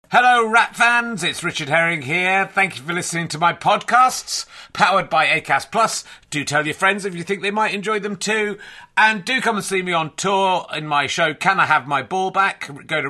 Hello, Rat fans. It's Richard Herring here. Thank you for listening to my podcasts, powered by Acast Plus. Do tell your friends if you think they might enjoy them too. And do come and see me on tour in my show, Can I Have My Ball Back? Go to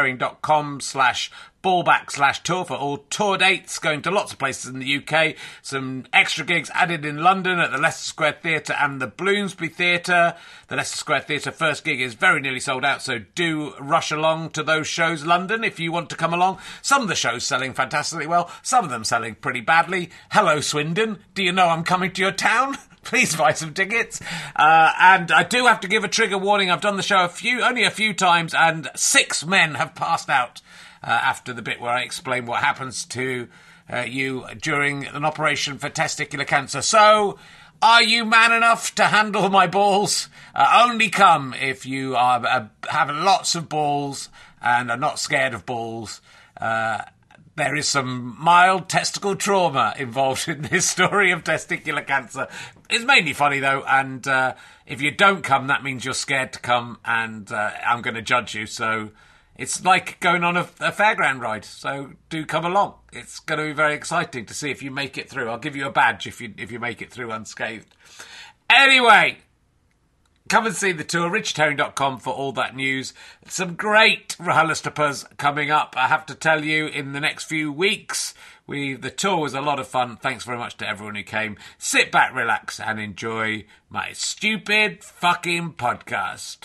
richardherring.com/ballback/tour for all tour dates, going to lots of places in the UK. Some extra gigs added in London at the Leicester Square Theatre and the Bloomsbury Theatre. The Leicester Square Theatre first gig is very nearly sold out, so do rush along to those shows, London, if you want to come along. Some of the shows selling fantastically well, some of them selling pretty badly. Hello, Swindon. Do you know I'm coming to your town? Please buy some tickets. And I do have to give a trigger warning. I've done the show only a few times, and 6 men have passed out after the bit where I explain what happens to you during an operation for testicular cancer. So, are you man enough to handle my balls? Only come if you have lots of balls and are not scared of balls. There is some mild testicle trauma involved in this story of testicular cancer. It's mainly funny, though, and if you don't come, that means you're scared to come, and I'm going to judge you. So it's like going on a fairground ride, so do come along. It's going to be very exciting to see if you make it through. I'll give you a badge if you make it through unscathed. Anyway, come and see the tour, richardherring.com for all that news. Some great RHLSTPs coming up, I have to tell you, in the next few weeks. The tour was a lot of fun. Thanks very much to everyone who came. Sit back, relax, and enjoy my stupid fucking podcast.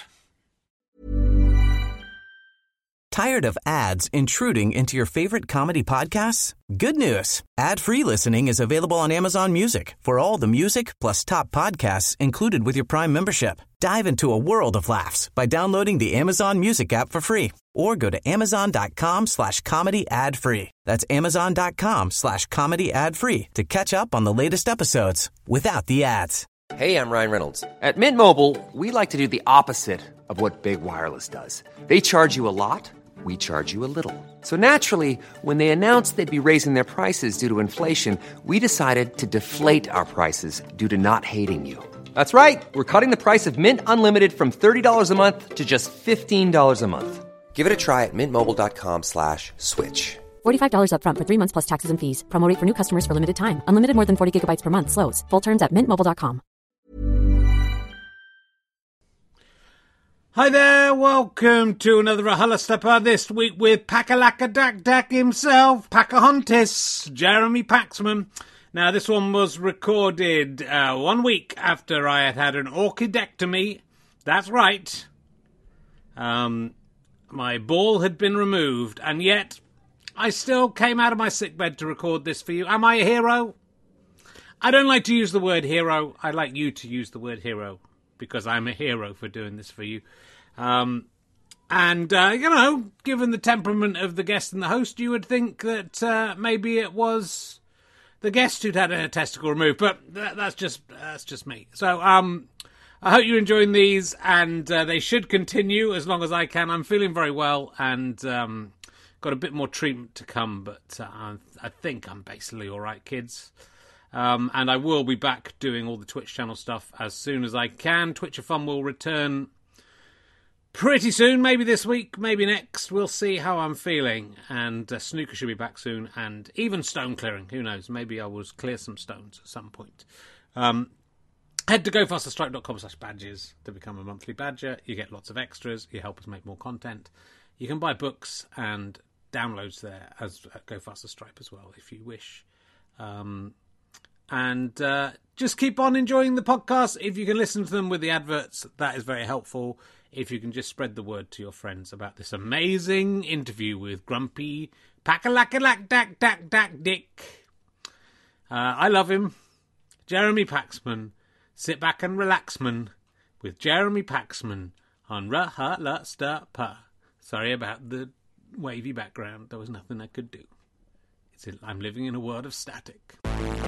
Tired of ads intruding into your favorite comedy podcasts? Good news. Ad-free listening is available on Amazon Music for all the music plus top podcasts included with your Prime membership. Dive into a world of laughs by downloading the Amazon Music app for free or go to amazon.com/comedy ad-free. That's amazon.com/comedy ad-free to catch up on the latest episodes without the ads. Hey, I'm Ryan Reynolds. At Mint Mobile, we like to do the opposite of what Big Wireless does. They charge you a lot. We charge you a little. So naturally, when they announced they'd be raising their prices due to inflation, we decided to deflate our prices due to not hating you. That's right. We're cutting the price of Mint Unlimited from $30 a month to just $15 a month. Give it a try at mintmobile.com/switch. $45 up front for 3 months plus taxes and fees. Promo rate for new customers for limited time. Unlimited more than 40 gigabytes per month. Slows full terms at mintmobile.com. Hi there, welcome to another RHLSTP this week with Pakalakadak himself, Pocahontas, Jeremy Paxman. Now, this one was recorded 1 week after I had an orchidectomy. That's right. My ball had been removed, and yet I still came out of my sickbed to record this for you. Am I a hero? I don't like to use the word hero. I like you to use the word hero, because I'm a hero for doing this for you. Given the temperament of the guest and the host, you would think that maybe it was the guest who'd had a testicle removed, but that's just me. So I hope you're enjoying these, and they should continue as long as I can. I'm feeling very well, and got a bit more treatment to come, but I think I'm basically all right, kids. And I will be back doing all the Twitch channel stuff as soon as I can. Twitch of Fun will return pretty soon, maybe this week, maybe next. We'll see how I'm feeling. And Snooker should be back soon, and even stone clearing. Who knows? Maybe I will clear some stones at some point. Head to gofasterstripe.com/badges to become a monthly badger. You get lots of extras. You help us make more content. You can buy books and downloads there as Go Faster Stripe as well, if you wish. And just keep on enjoying the podcast. If you can listen to them with the adverts, that is very helpful. If you can just spread the word to your friends about this amazing interview with Grumpy Pakalakaladak Dick. I love him. Jeremy Paxman. Sit back and relax, man, with Jeremy Paxman on RHLSTP. Sorry about the wavy background. There was nothing I could do. I'm living in a world of static.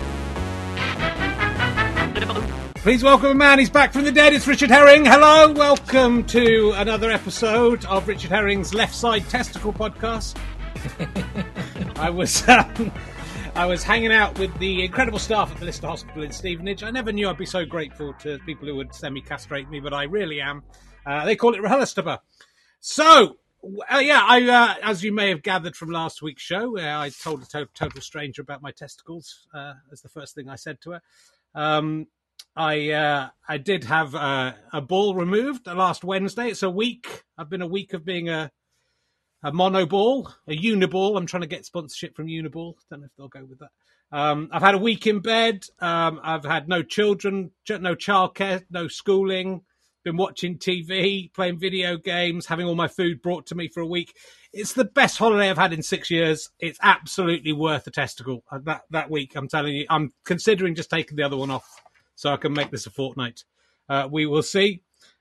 Please welcome a man. He's back from the dead. It's Richard Herring. Hello. Welcome to another episode of Richard Herring's Left Side Testicle Podcast. I was hanging out with the incredible staff at the Lister Hospital in Stevenage. I never knew I'd be so grateful to people who would semi-castrate me, but I really am. They call it RHLSTP. So, As you may have gathered from last week's show, I told a total stranger about my testicles as the first thing I said to her. I did have a ball removed last Wednesday. It's a week. I've been a week of being a monoball, a uniball. I'm trying to get sponsorship from Uniball. Don't know if they'll go with that. I've had a week in bed. I've had no children, no childcare, no schooling. Been watching TV, playing video games, having all my food brought to me for a week. It's the best holiday I've had in 6 years. It's absolutely worth a testicle. That week, I'm telling you, I'm considering just taking the other one off so I can make this a fortnight. We will see.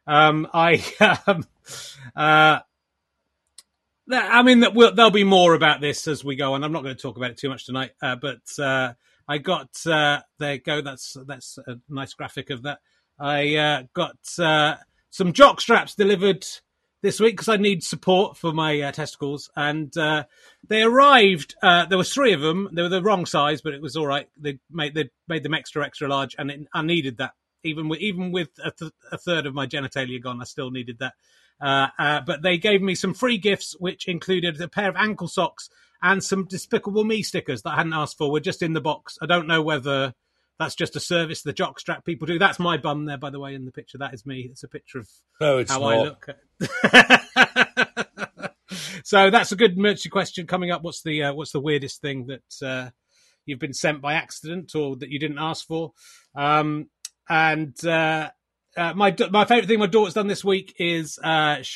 There'll be more about this as we go on. I'm not going to talk about it too much tonight, but I got there you go. That's a nice graphic of that. I got some jock straps delivered this week because I need support for my testicles, and they arrived. There was 3 of them. They were the wrong size, but it was all right. They made them extra large, and I needed that. Even with a third of my genitalia gone, I still needed that. But they gave me some free gifts, which included a pair of ankle socks and some Despicable Me stickers that I hadn't asked for. Were just in the box. I don't know whether that's just a service the jockstrap people do. That's my bum there, by the way, in the picture. That is me. It's a picture of how not. I look. So that's a good merchy question coming up. What's the weirdest thing that you've been sent by accident or that you didn't ask for? My favourite thing my daughter's done this week is that's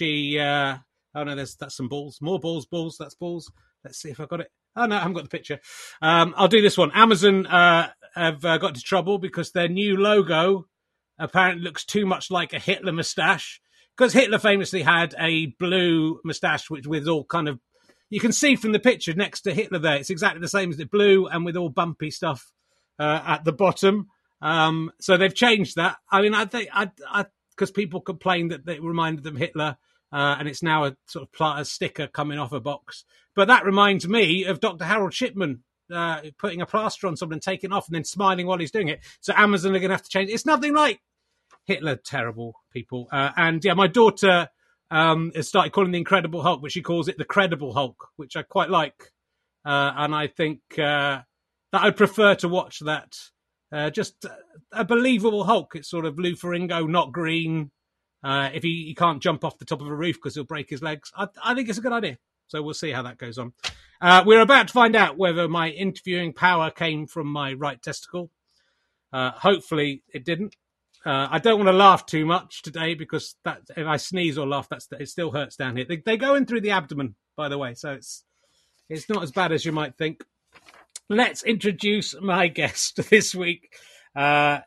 some balls. More balls. That's balls. Let's see if I got it. Oh, no, I haven't got the picture. I'll do this one. Amazon have got into trouble because their new logo apparently looks too much like a Hitler moustache. Because Hitler famously had a blue moustache, which with all kind of... You can see from the picture next to Hitler there, it's exactly the same as the blue and with all bumpy stuff at the bottom. So they've changed that. I mean, I think because people complained that it reminded them Hitler, and it's now a sort of a sticker coming off a box. But that reminds me of Dr. Harold Shipman putting a plaster on someone and taking it off and then smiling while he's doing it. So Amazon are going to have to change. It's nothing like Hitler. Terrible people. My daughter has started calling the Incredible Hulk, but she calls it the Credible Hulk, which I quite like. And I think that I'd prefer to watch that. Just a believable Hulk. It's sort of Lou Ferrigno, not green. If he can't jump off the top of a roof because he'll break his legs. I think it's a good idea. So we'll see how that goes on. We're about to find out whether my interviewing power came from my right testicle. Hopefully it didn't. I don't want to laugh too much today because if I sneeze or laugh, it still hurts down here. They go in through the abdomen, by the way, so it's not as bad as you might think. Let's introduce my guest this week. My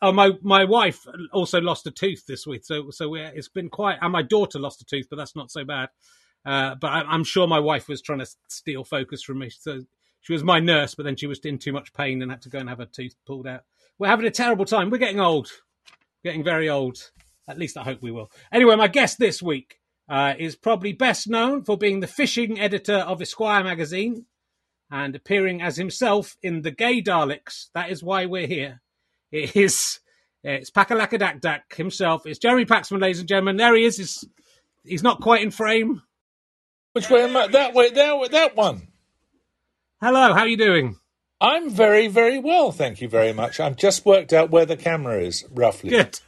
wife also lost a tooth this week, so it's been quite. And my daughter lost a tooth, but that's not so bad. But I'm sure my wife was trying to steal focus from me. So she was my nurse, but then she was in too much pain and had to go and have her tooth pulled out. We're having a terrible time. We're getting old, getting very old. At least I hope we will. Anyway, my guest this week is probably best known for being the fishing editor of Esquire magazine and appearing as himself in The Gay Daleks. That is why we're here. It's Pakalakadak himself. It's Jeremy Paxman, ladies and gentlemen. There he is. He's not quite in frame. Which way am I? That way, that one. Hello, how are you doing? I'm very, very well, thank you very much. I've just worked out where the camera is, roughly. Good.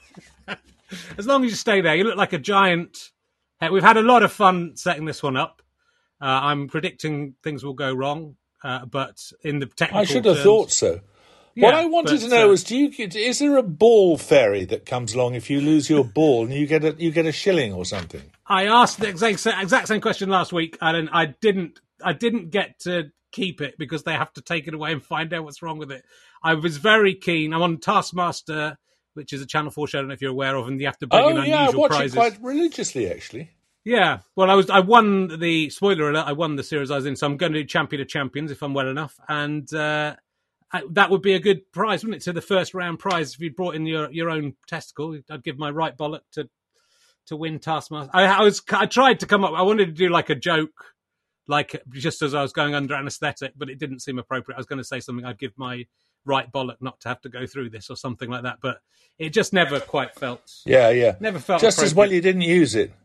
As long as you stay there. You look like a giant. We've had a lot of fun setting this one up. I'm predicting things will go wrong, but in the technical I should have thought so. Yeah, what I wanted to know is, is there a ball ferry that comes along if you lose your ball and you get a shilling or something? I asked the exact same question last week, and I didn't get to keep it because they have to take it away and find out what's wrong with it. I was very keen. I'm on Taskmaster, which is a Channel 4 show, I don't know if you're aware of, and you have to bring in unusual prizes. I watch it quite religiously, actually. Yeah, well, I won the, spoiler alert, I won the series I was in, so I'm going to do Champion of Champions if I'm well enough, and that would be a good prize, wouldn't it? So the first round prize, if you brought in your own testicle, I'd give my right bollock to win Taskmaster. I tried to come up, I wanted to do like a joke, like just as I was going under anaesthetic, but it didn't seem appropriate. I was going to say something, I'd give my right bollock not to have to go through this or something like that, but it just never quite felt. Yeah. Never felt just as well you didn't use it.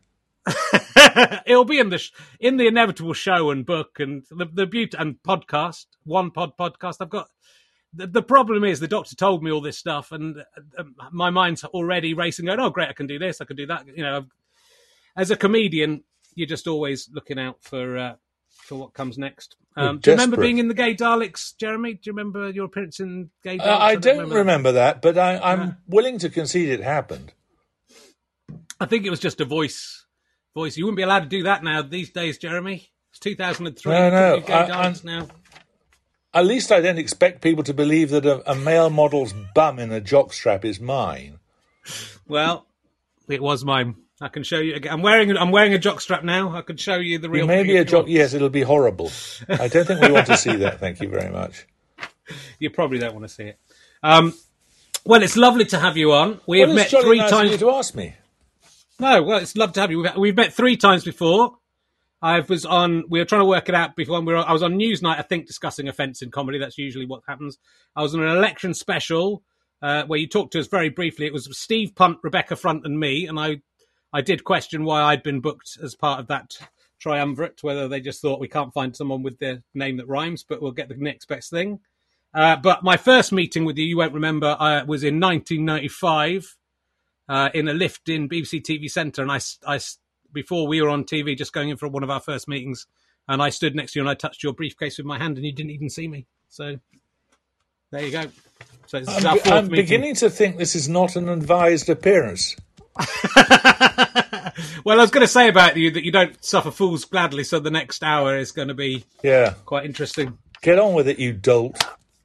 It'll be in the inevitable show and book and the beauty and podcast, podcast. I've got the problem is the doctor told me all this stuff, and my mind's already racing, going, "Oh, great! I can do this. I can do that." You know, as a comedian, you're just always looking out for what comes next. Do you remember being in the Gay Daleks, Jeremy? Do you remember your appearance in Gay Daleks? I don't remember that, but I'm willing to concede it happened. I think it was just a voice. You wouldn't be allowed to do that now these days, Jeremy. It's 2003. No. Gay Daleks now. At least I don't expect people to believe that a male model's bum in a jockstrap is mine. Well, it was mine. I can show you again. I'm wearing a jockstrap now. I can show you the real. Maybe a jock. Yes, it'll be horrible. I don't think we want to see that. Thank you very much. You probably don't want to see it. Well, it's lovely to have you on. We have met 3 nice times. Of you to ask me. No, well, it's lovely to have you. We've met 3 times before. We were trying to work it out before. I was on Newsnight, I think, discussing offence in comedy. That's usually what happens. I was on an election special where you talked to us very briefly. It was Steve Punt, Rebecca Front, and me, and I did question why I'd been booked as part of that triumvirate, whether they just thought we can't find someone with their name that rhymes, but we'll get the next best thing. But my first meeting with you won't remember, was in 1995 in a lift in BBC TV Centre, and I before we were on TV, just going in for one of our first meetings, and I stood next to you and I touched your briefcase with my hand, and you didn't even see me. So there you go. So I'm beginning to think this is not an advised appearance. Well, I was going to say about you that you don't suffer fools gladly, so the next hour is going to be quite interesting. Get on with it, you dolt.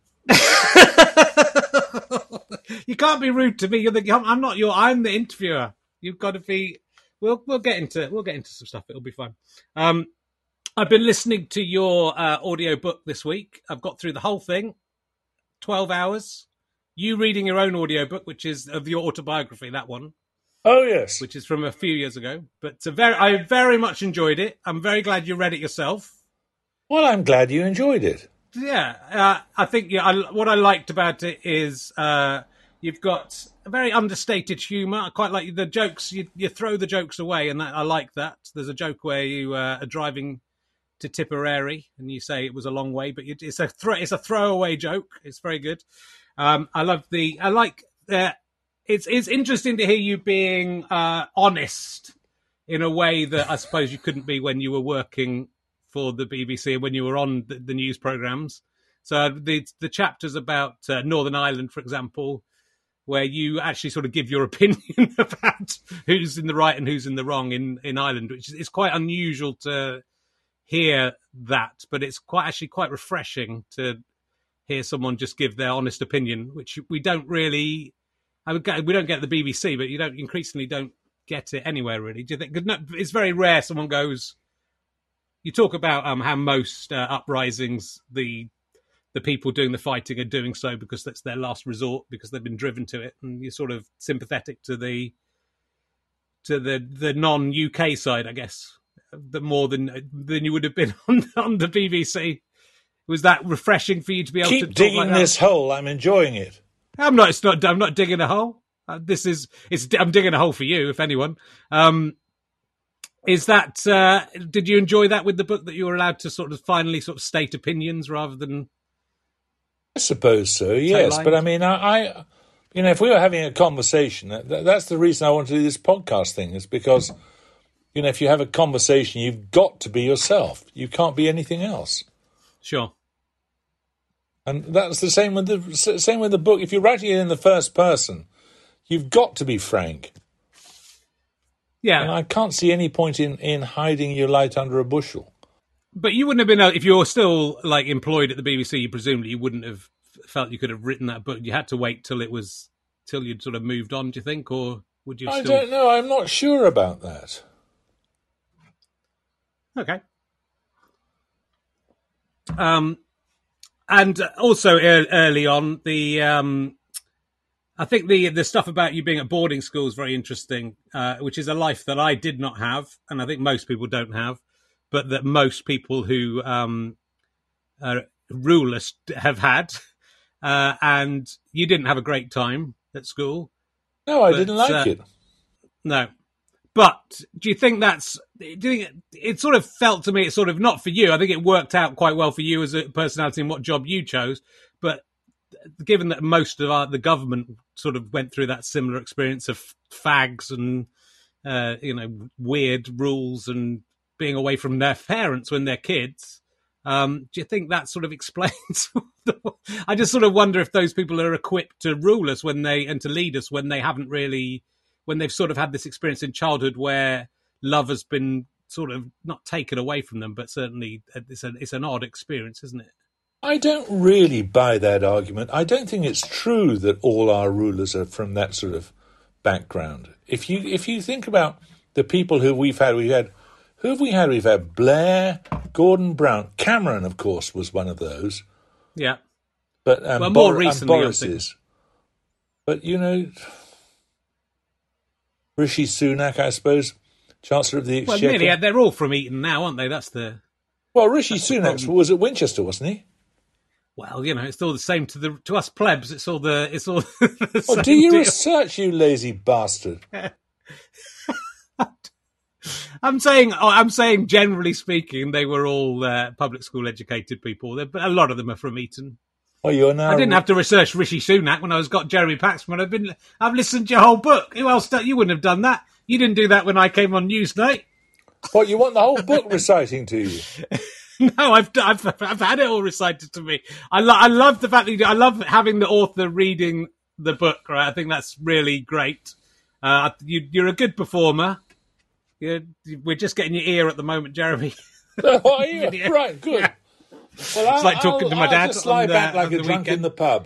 You can't be rude to me. I'm the interviewer. You've got to be. We'll get into some stuff. It'll be fun. I've been listening to your audio book this week. I've got through the whole thing, 12 hours. You reading your own audio book, which is of your autobiography, that one. Oh, yes. Which is from a few years ago. But I very much enjoyed it. I'm very glad you read it yourself. Well, I'm glad you enjoyed it. Yeah. I think what I liked about it is you've got a very understated humour. I quite like the jokes. You throw the jokes away, and I like that. There's a joke where you are driving to Tipperary, and you say it was a long way, but it's a throwaway joke. It's very good. It's interesting to hear you being honest in a way that I suppose you couldn't be when you were working for the BBC and when you were on the news programmes. So the chapters about Northern Ireland, for example, where you actually sort of give your opinion about who's in the right and who's in the wrong in Ireland, which is quite unusual to hear that, but it's quite refreshing to hear someone just give their honest opinion, which we don't really. We don't get at the BBC, but you increasingly don't get it anywhere really. Do you think? It's very rare someone goes. You talk about how most uprisings, the people doing the fighting are doing so because that's their last resort, because they've been driven to it, and you're sort of sympathetic to the non-UK side, I guess, more than you would have been on the BBC. Was that refreshing for you to be able to keep digging like this hole? I'm enjoying it. I'm not digging a hole. I'm digging a hole for you, if anyone. Is that? Did you enjoy that with the book, that you were allowed to sort of finally sort of state opinions rather than? I suppose so. Yes, but I mean, I if we were having a conversation, that's the reason I want to do this podcast thing. Is because if you have a conversation, you've got to be yourself. You can't be anything else. Sure. And that's the same with the book. If you're writing it in the first person, you've got to be frank. Yeah. And I can't see any point in hiding your light under a bushel. But you wouldn't have been, if you're still like employed at the BBC, presumably you wouldn't have felt you could have written that book. You had to wait till you'd sort of moved on, do you think? Or would you I don't know. I'm not sure about that. Okay. And also early on, I think the stuff about you being at boarding school is very interesting, which is a life that I did not have, and I think most people don't have, but that most people who rule us have had. And you didn't have a great time at school. No, I didn't like it. No. But do you think it sort of felt to me, it's sort of not for you. I think it worked out quite well for you as a personality and what job you chose. But given that most of the government sort of went through that similar experience of fags and, weird rules and being away from their parents when they're kids, do you think that sort of explains? I just sort of wonder if those people are equipped to rule us and to lead us when they've sort of had this experience in childhood where love has been sort of not taken away from them, but certainly it's an odd experience, isn't it? I don't really buy that argument. I don't think it's true that all our rulers are from that sort of background. If you think about the people who we've had, who have we had? We've had Blair, Gordon Brown, Cameron, of course, was one of those. Yeah, but more recently, and Boris's. But Rishi Sunak, I suppose, Chancellor of the Exchequer. Well, nearly, they're all from Eton now, aren't they? Well, Rishi Sunak was at Winchester, wasn't he? Well, it's all the same to us plebs. It's all the same. Do your research, you lazy bastard. I'm saying, generally speaking, they were all public school educated people. But a lot of them are from Eton. Oh, you're now. I didn't have to research Rishi Sunak when I got Jeremy Paxman. I've listened to your whole book. Who else? You wouldn't have done that. You didn't do that when I came on Newsnight. What, you want the whole book reciting to you? No, I've had it all recited to me. I love the fact that I love having the author reading the book. Right, I think that's really great. You're a good performer. We're just getting your ear at the moment, Jeremy. Oh, are you? Right, good. Yeah. Well, it's like talking to my dad. I'll just lie back like a drunk in the pub.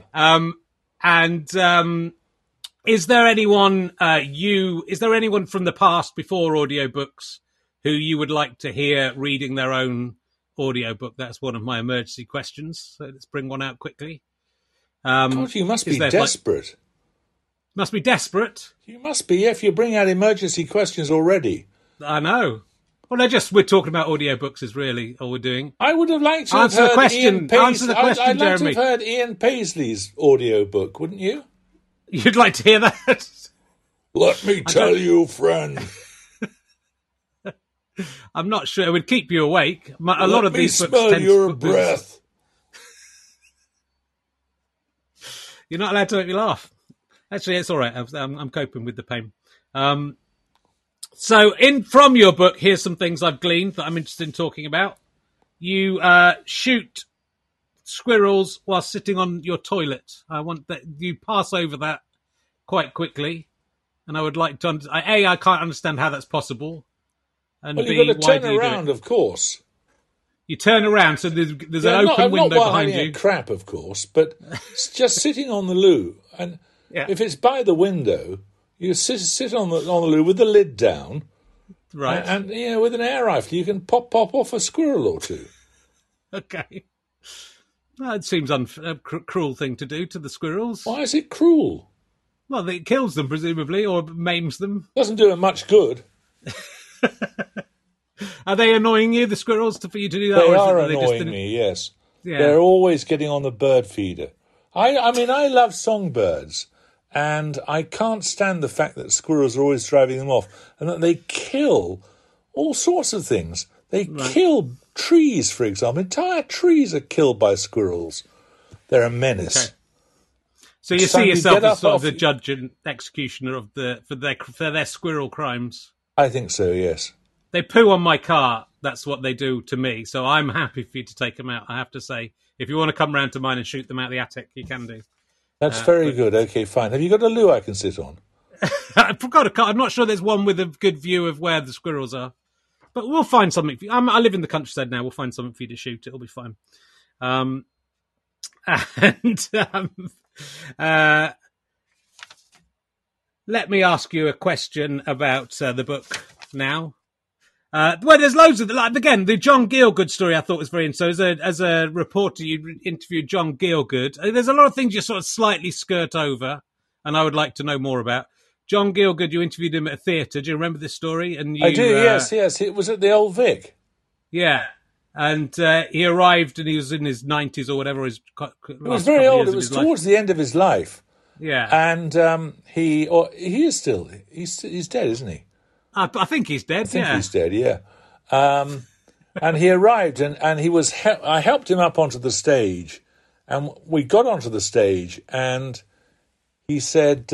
Is there anyone from the past before audiobooks who you would like to hear reading their own audiobook? That's one of my emergency questions. So let's bring one out quickly. God, you must be desperate. Must be desperate. You must be, if you bring out emergency questions already. I know. Well, we're talking about audiobooks is really all we're doing. I would have liked to answer have the heard question. Ian Paisley. Answer the question, I'd like Jeremy. to have heard Ian Paisley's audiobook, wouldn't you? You'd like to hear that? Let me tell you, friend. I'm not sure it would keep you awake. A lot of these books smell tend your to breath. You're not allowed to make me laugh. Actually, it's all right. I'm coping with the pain. So, from your book, here's some things I've gleaned that I'm interested in talking about. You shoot squirrels while sitting on your toilet. I want that you pass over that quite quickly, and I would like to. I can't understand how that's possible. And well, B, you've got to why turn do you around, of course. You turn around, so there's an open window not behind having you. A crap, of course, but just sitting on the loo, and if it's by the window, you sit on the loo with the lid down, right? And with an air rifle, you can pop off a squirrel or two. Okay, it seems a cruel thing to do to the squirrels. Why is it cruel? Well, it kills them presumably, or maims them. Doesn't do them much good. Are they annoying you, the squirrels, for you to do that? They or are is it that annoying me, yes. Yeah. They're always getting on the bird feeder. I mean, I love songbirds, and I can't stand the fact that squirrels are always driving them off, and that they kill all sorts of things. They kill trees, for example. Entire trees are killed by squirrels. They're a menace. Okay. So you see yourself as sort of the judge and executioner of for their squirrel crimes? I think so, yes. They poo on my car. That's what they do to me. So I'm happy for you to take them out, I have to say. If you want to come round to mine and shoot them out the attic, you can do. That's very good. Okay, fine. Have you got a loo I can sit on? I forgot a car. I'm not sure there's one with a good view of where the squirrels are. But we'll find something for you. I live in the countryside now. We'll find something for you to shoot. It'll be fine. Let me ask you a question about the book now. Well, there's loads of again, the John Gielgud story I thought was very interesting. So as a reporter, you interviewed John Gielgud. There's a lot of things you sort of slightly skirt over, and I would like to know more about. John Gielgud, you interviewed him at a theatre. Do you remember this story? And I do, yes. It was at the Old Vic. Yeah. And he arrived and he was in his 90s or whatever. He was very old. It was towards the end of his life. Yeah. And he's dead, isn't he? I think he's dead. I think he's dead. Yeah. And he arrived, and he was. I helped him up onto the stage, and we got onto the stage, and he said,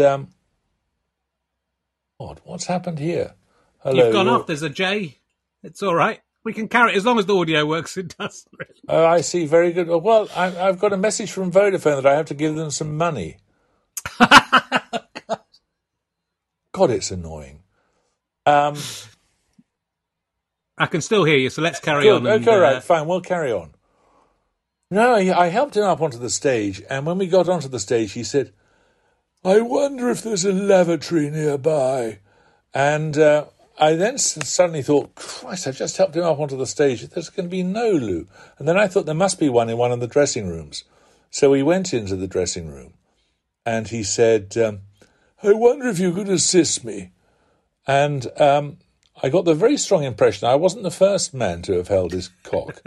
"What's happened here?" Hello, You've gone off. There's a J. It's all right. We can carry it as long as the audio works. It does. Really. Oh, I see. Very good. Well, I've got a message from Vodafone that I have to give them some money. God, it's annoying. I can still hear you, so let's carry good. on. Okay, right, fine. We'll carry on. No, I helped him up onto the stage, and when we got onto the stage, he said, "I wonder if there's a lavatory nearby." And I then suddenly thought, Christ, I've just helped him up onto the stage. There's going to be no loo. And then I thought there must be one in one of the dressing rooms. So we went into the dressing room, and he said, "I wonder if you could assist me." And I got the very strong impression I wasn't the first man to have held his cock.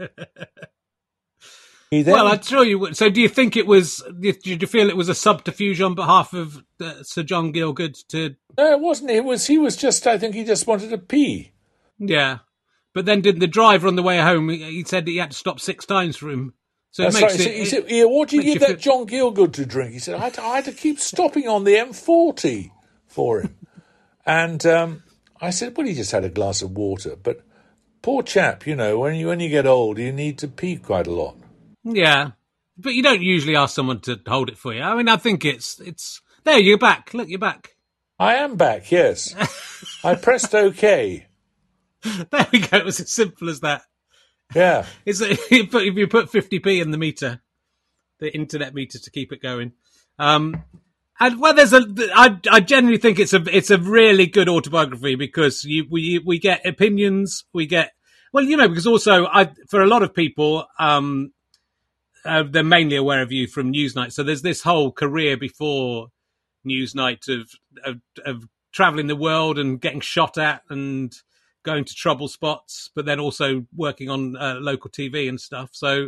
Well, I'm sure you would. So do you think it was, did you feel it was a subterfuge on behalf of Sir John Gielgud to... No, it wasn't. He was just, I think he just wanted to pee. Yeah. But then did the driver on the way home, he said that he had to stop 6 times for him. So That's it makes right. He said, what do you give that John Gielgud to drink? He said, I had to keep stopping on the M40 for him. And I said, well, he just had a glass of water. But poor chap, you know, when you get old, you need to pee quite a lot. Yeah, but you don't usually ask someone to hold it for you. I mean, I think it's there. You're back. Look, you're back. I am back. Yes, I pressed OK. There we go. It was as simple as that. Yeah. If you put 50p in the meter, the internet meter to keep it going. And well, I genuinely think it's a really good autobiography because we get opinions, because also for a lot of people, they're mainly aware of you from Newsnight. So there's this whole career before Newsnight of traveling the world and getting shot at and going to trouble spots, but then also working on local TV and stuff. So,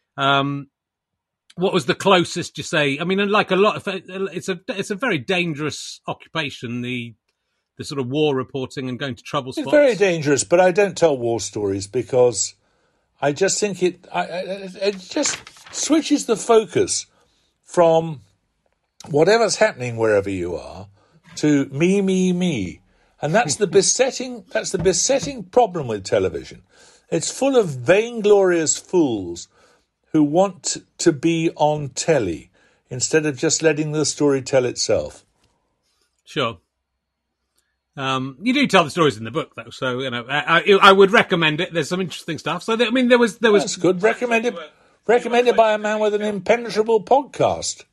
what was the closest you say? I mean, like a lot of it's a very dangerous occupation. The sort of war reporting and going to trouble spots. It's very dangerous, but I don't tell war stories because I just think it just switches the focus from whatever's happening wherever you are to me. And that's the besetting problem with television. It's full of vainglorious fools who want to be on telly instead of just letting the story tell itself. Sure. You do tell the stories in the book, though, so you know I would recommend it. There's some interesting stuff. So there was. That's good. Recommended by a man with an impenetrable podcast.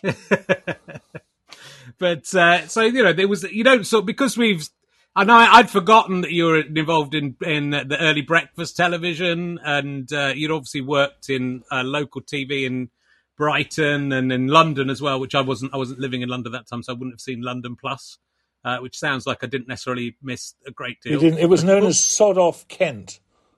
But so you know there was because we've. I know I'd forgotten that you were involved in the early breakfast television, and you'd obviously worked in local TV in Brighton and in London as well, which I wasn't living in London at that time, so I wouldn't have seen London Plus. Which sounds like I didn't necessarily miss a great deal. You didn't. It was known as Sod Off Kent.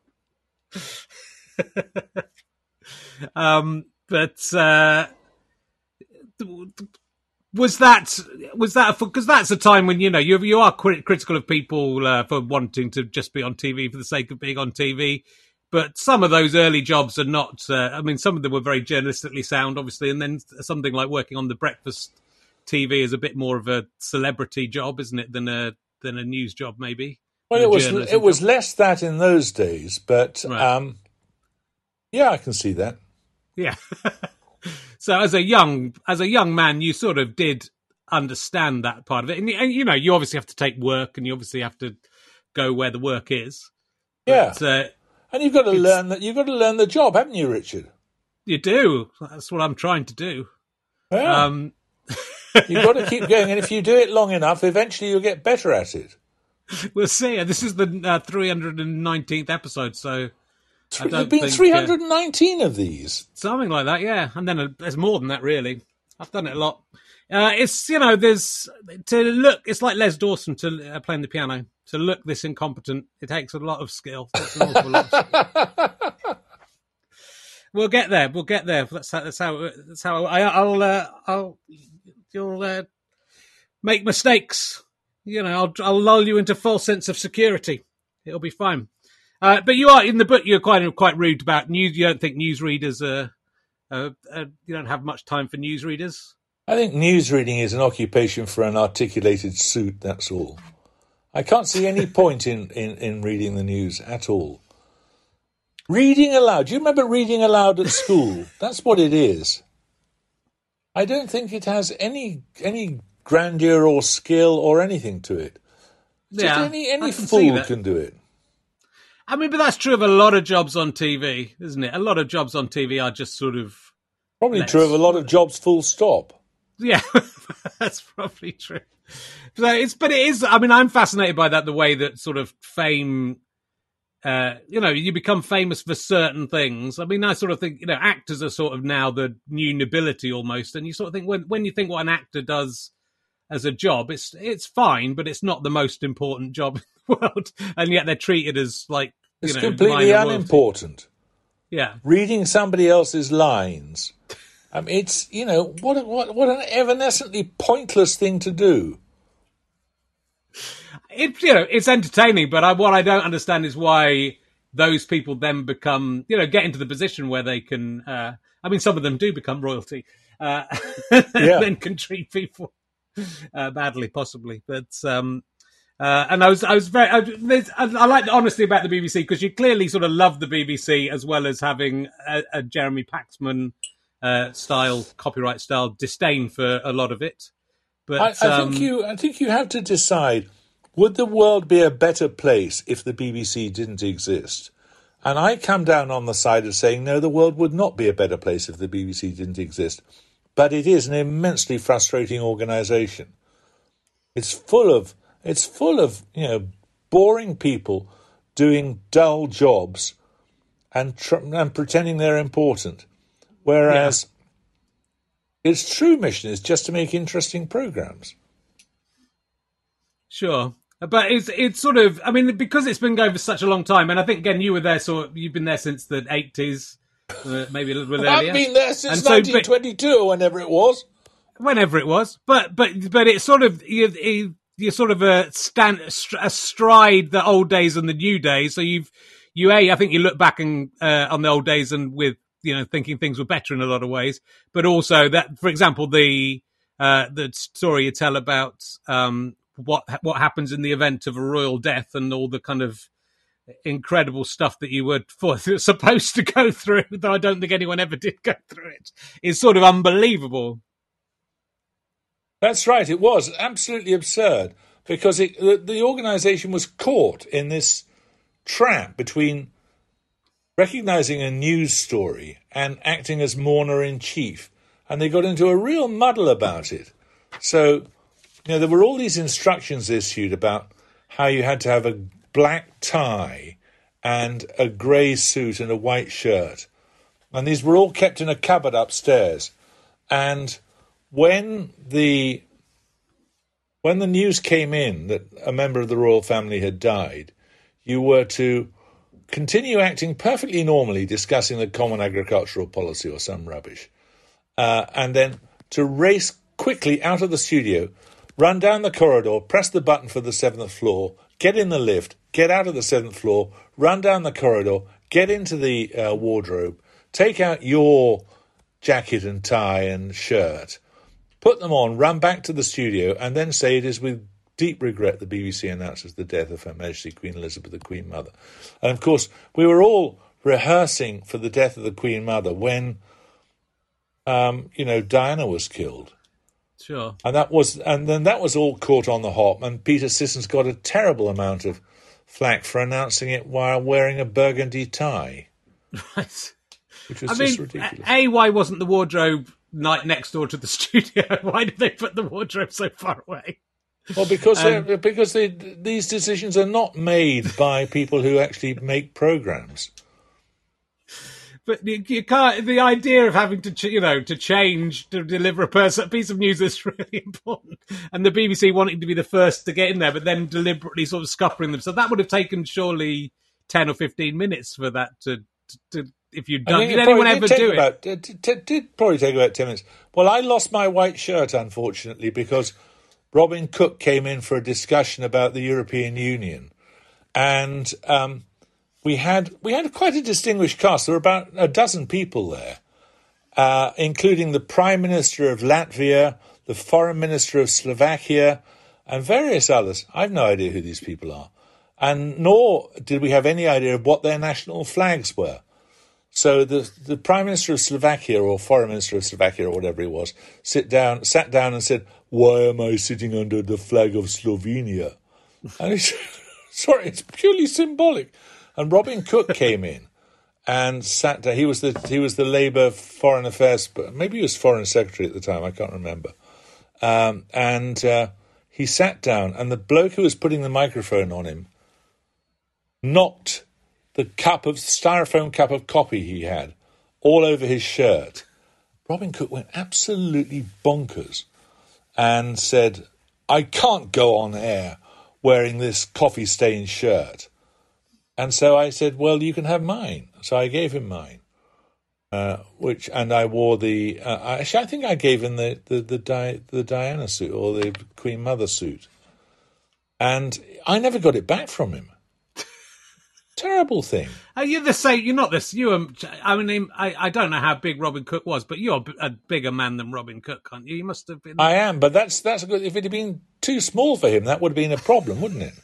Was that because that's a time when you are critical of people for wanting to just be on TV for the sake of being on TV. But some of those early jobs are not. Some of them were very journalistically sound, obviously, and then something like working on the breakfast TV is a bit more of a celebrity job, isn't it, than a news job, maybe? Well, it was less that in those days, but right. Yeah, I can see that. Yeah. So as a young man, you sort of did understand that part of it, and you obviously have to take work, and you obviously have to go where the work is. Yeah, and you've got to learn that. You've got to learn the job, haven't you, Richard? You do. That's what I'm trying to do. Yeah. You've got to keep going, and if you do it long enough, eventually you'll get better at it. We'll see. This is the 319th episode, so there's been 319 of these. Something like that, yeah. And then there's more than that, really. I've done it a lot. It's there's to look. It's like Les Dawson to playing the piano. To look this incompetent, it takes a lot of skill. It's an awful lot of skill. We'll get there. That's how You'll make mistakes I'll lull you into false sense of security. It'll be fine. But you are in the book. You're quite rude about news. You don't think newsreaders you don't have much time for newsreaders. I think newsreading is an occupation for an articulated suit. That's all. I can't see any point in reading the news at all. Reading aloud. Do you remember reading aloud at school? That's what it is. I don't think it has any grandeur or skill or anything to it. Just any fool can do it. I mean, but that's true of a lot of jobs on TV, isn't it? A lot of jobs on TV are just sort of... Probably true of a lot of jobs, full stop. Yeah, that's probably true. But it is, I mean, I'm fascinated by that, the way that sort of fame, you become famous for certain things. I mean, I sort of think, actors are sort of now the new nobility almost. And you sort of think, when you think what an actor does as a job, it's fine, but it's not the most important job in the world. And yet they're treated as like, it's completely unimportant. Yeah. Reading somebody else's lines. I mean, it's, what an evanescently pointless thing to do. It's entertaining, but what I don't understand is why those people then become, get into the position where they can, some of them do become royalty, then can treat people badly, possibly. But, and I like the honesty about the BBC, because you clearly sort of love the BBC as well as having a Jeremy Paxman copyright style disdain for a lot of it. But I think you have to decide, would the world be a better place if the BBC didn't exist? And I come down on the side of saying, no, the world would not be a better place if the BBC didn't exist. But it is an immensely frustrating organisation. It's full of boring people doing dull jobs and pretending they're important. Whereas its true mission is just to make interesting programmes. Sure. But it's sort of, I mean, because it's been going for such a long time, and I think, again, you were there, you've been there since the 80s, maybe a little bit earlier. I've been there since 1922 or whenever it was. Whenever it was. But it's sort of, you're sort of astride the old days and the new days. So I think you look back on the old days and with, thinking things were better in a lot of ways, but also that, for example, the story you tell about what happens in the event of a royal death and all the kind of incredible stuff that you were supposed to go through, though I don't think anyone ever did go through it, is sort of unbelievable. That's right. It was absolutely absurd because the organisation was caught in this trap between recognising a news story and acting as mourner-in-chief. And they got into a real muddle about it. So, there were all these instructions issued about how you had to have a black tie and a grey suit and a white shirt. And these were all kept in a cupboard upstairs. And when the news came in that a member of the royal family had died, you were to continue acting perfectly normally, discussing the common agricultural policy or some rubbish, and then to race quickly out of the studio, run down the corridor, press the button for the 7th floor, get in the lift, get out of the 7th floor, run down the corridor, get into the wardrobe, take out your jacket and tie and shirt, put them on, run back to the studio, and then say it is with deep regret the BBC announces the death of Her Majesty Queen Elizabeth, the Queen Mother. And of course, we were all rehearsing for the death of the Queen Mother when, Diana was killed. Sure. And then that was all caught on the hop, and Peter Sissons got a terrible amount of flack for announcing it while wearing a burgundy tie. Right. Which was just ridiculous. Why wasn't the wardrobe next door to the studio? Why did they put the wardrobe so far away? Well, because these decisions are not made by people who actually make programmes. But you can't. The idea of having to change to deliver a piece of news is really important, and the BBC wanting to be the first to get in there, but then deliberately sort of scuppering them. So that would have taken surely 10 or 15 minutes for that to if you'd done. Did anyone ever do it? It did probably take about 10 minutes. Well, I lost my white shirt, unfortunately, because Robin Cook came in for a discussion about the European Union. And we had quite a distinguished cast. There were about a dozen people there, including the Prime Minister of Latvia, the Foreign Minister of Slovakia, and various others. I've no idea who these people are. And nor did we have any idea of what their national flags were. So the Prime Minister of Slovakia, or Foreign Minister of Slovakia, or whatever he was, sat down and said, "Why am I sitting under the flag of Slovenia?" And he said, "Sorry, it's purely symbolic." And Robin Cook came in and sat down. He was the Labour Foreign Affairs, maybe he was Foreign Secretary at the time, I can't remember. He sat down, and the bloke who was putting the microphone on him knocked the styrofoam cup of coffee he had all over his shirt. Robin Cook went absolutely bonkers and said, "I can't go on air wearing this coffee-stained shirt." And so I said, "Well, you can have mine." So I gave him mine, and I wore the. Actually, I think I gave him the Diana suit or the Queen Mother suit, and I never got it back from him. Terrible thing. You're the same. You're not this. I mean, I don't know how big Robin Cook was, but you're a bigger man than Robin Cook, aren't you? You must have been. I am, but that's good. If it had been too small for him, that would have been a problem, wouldn't it?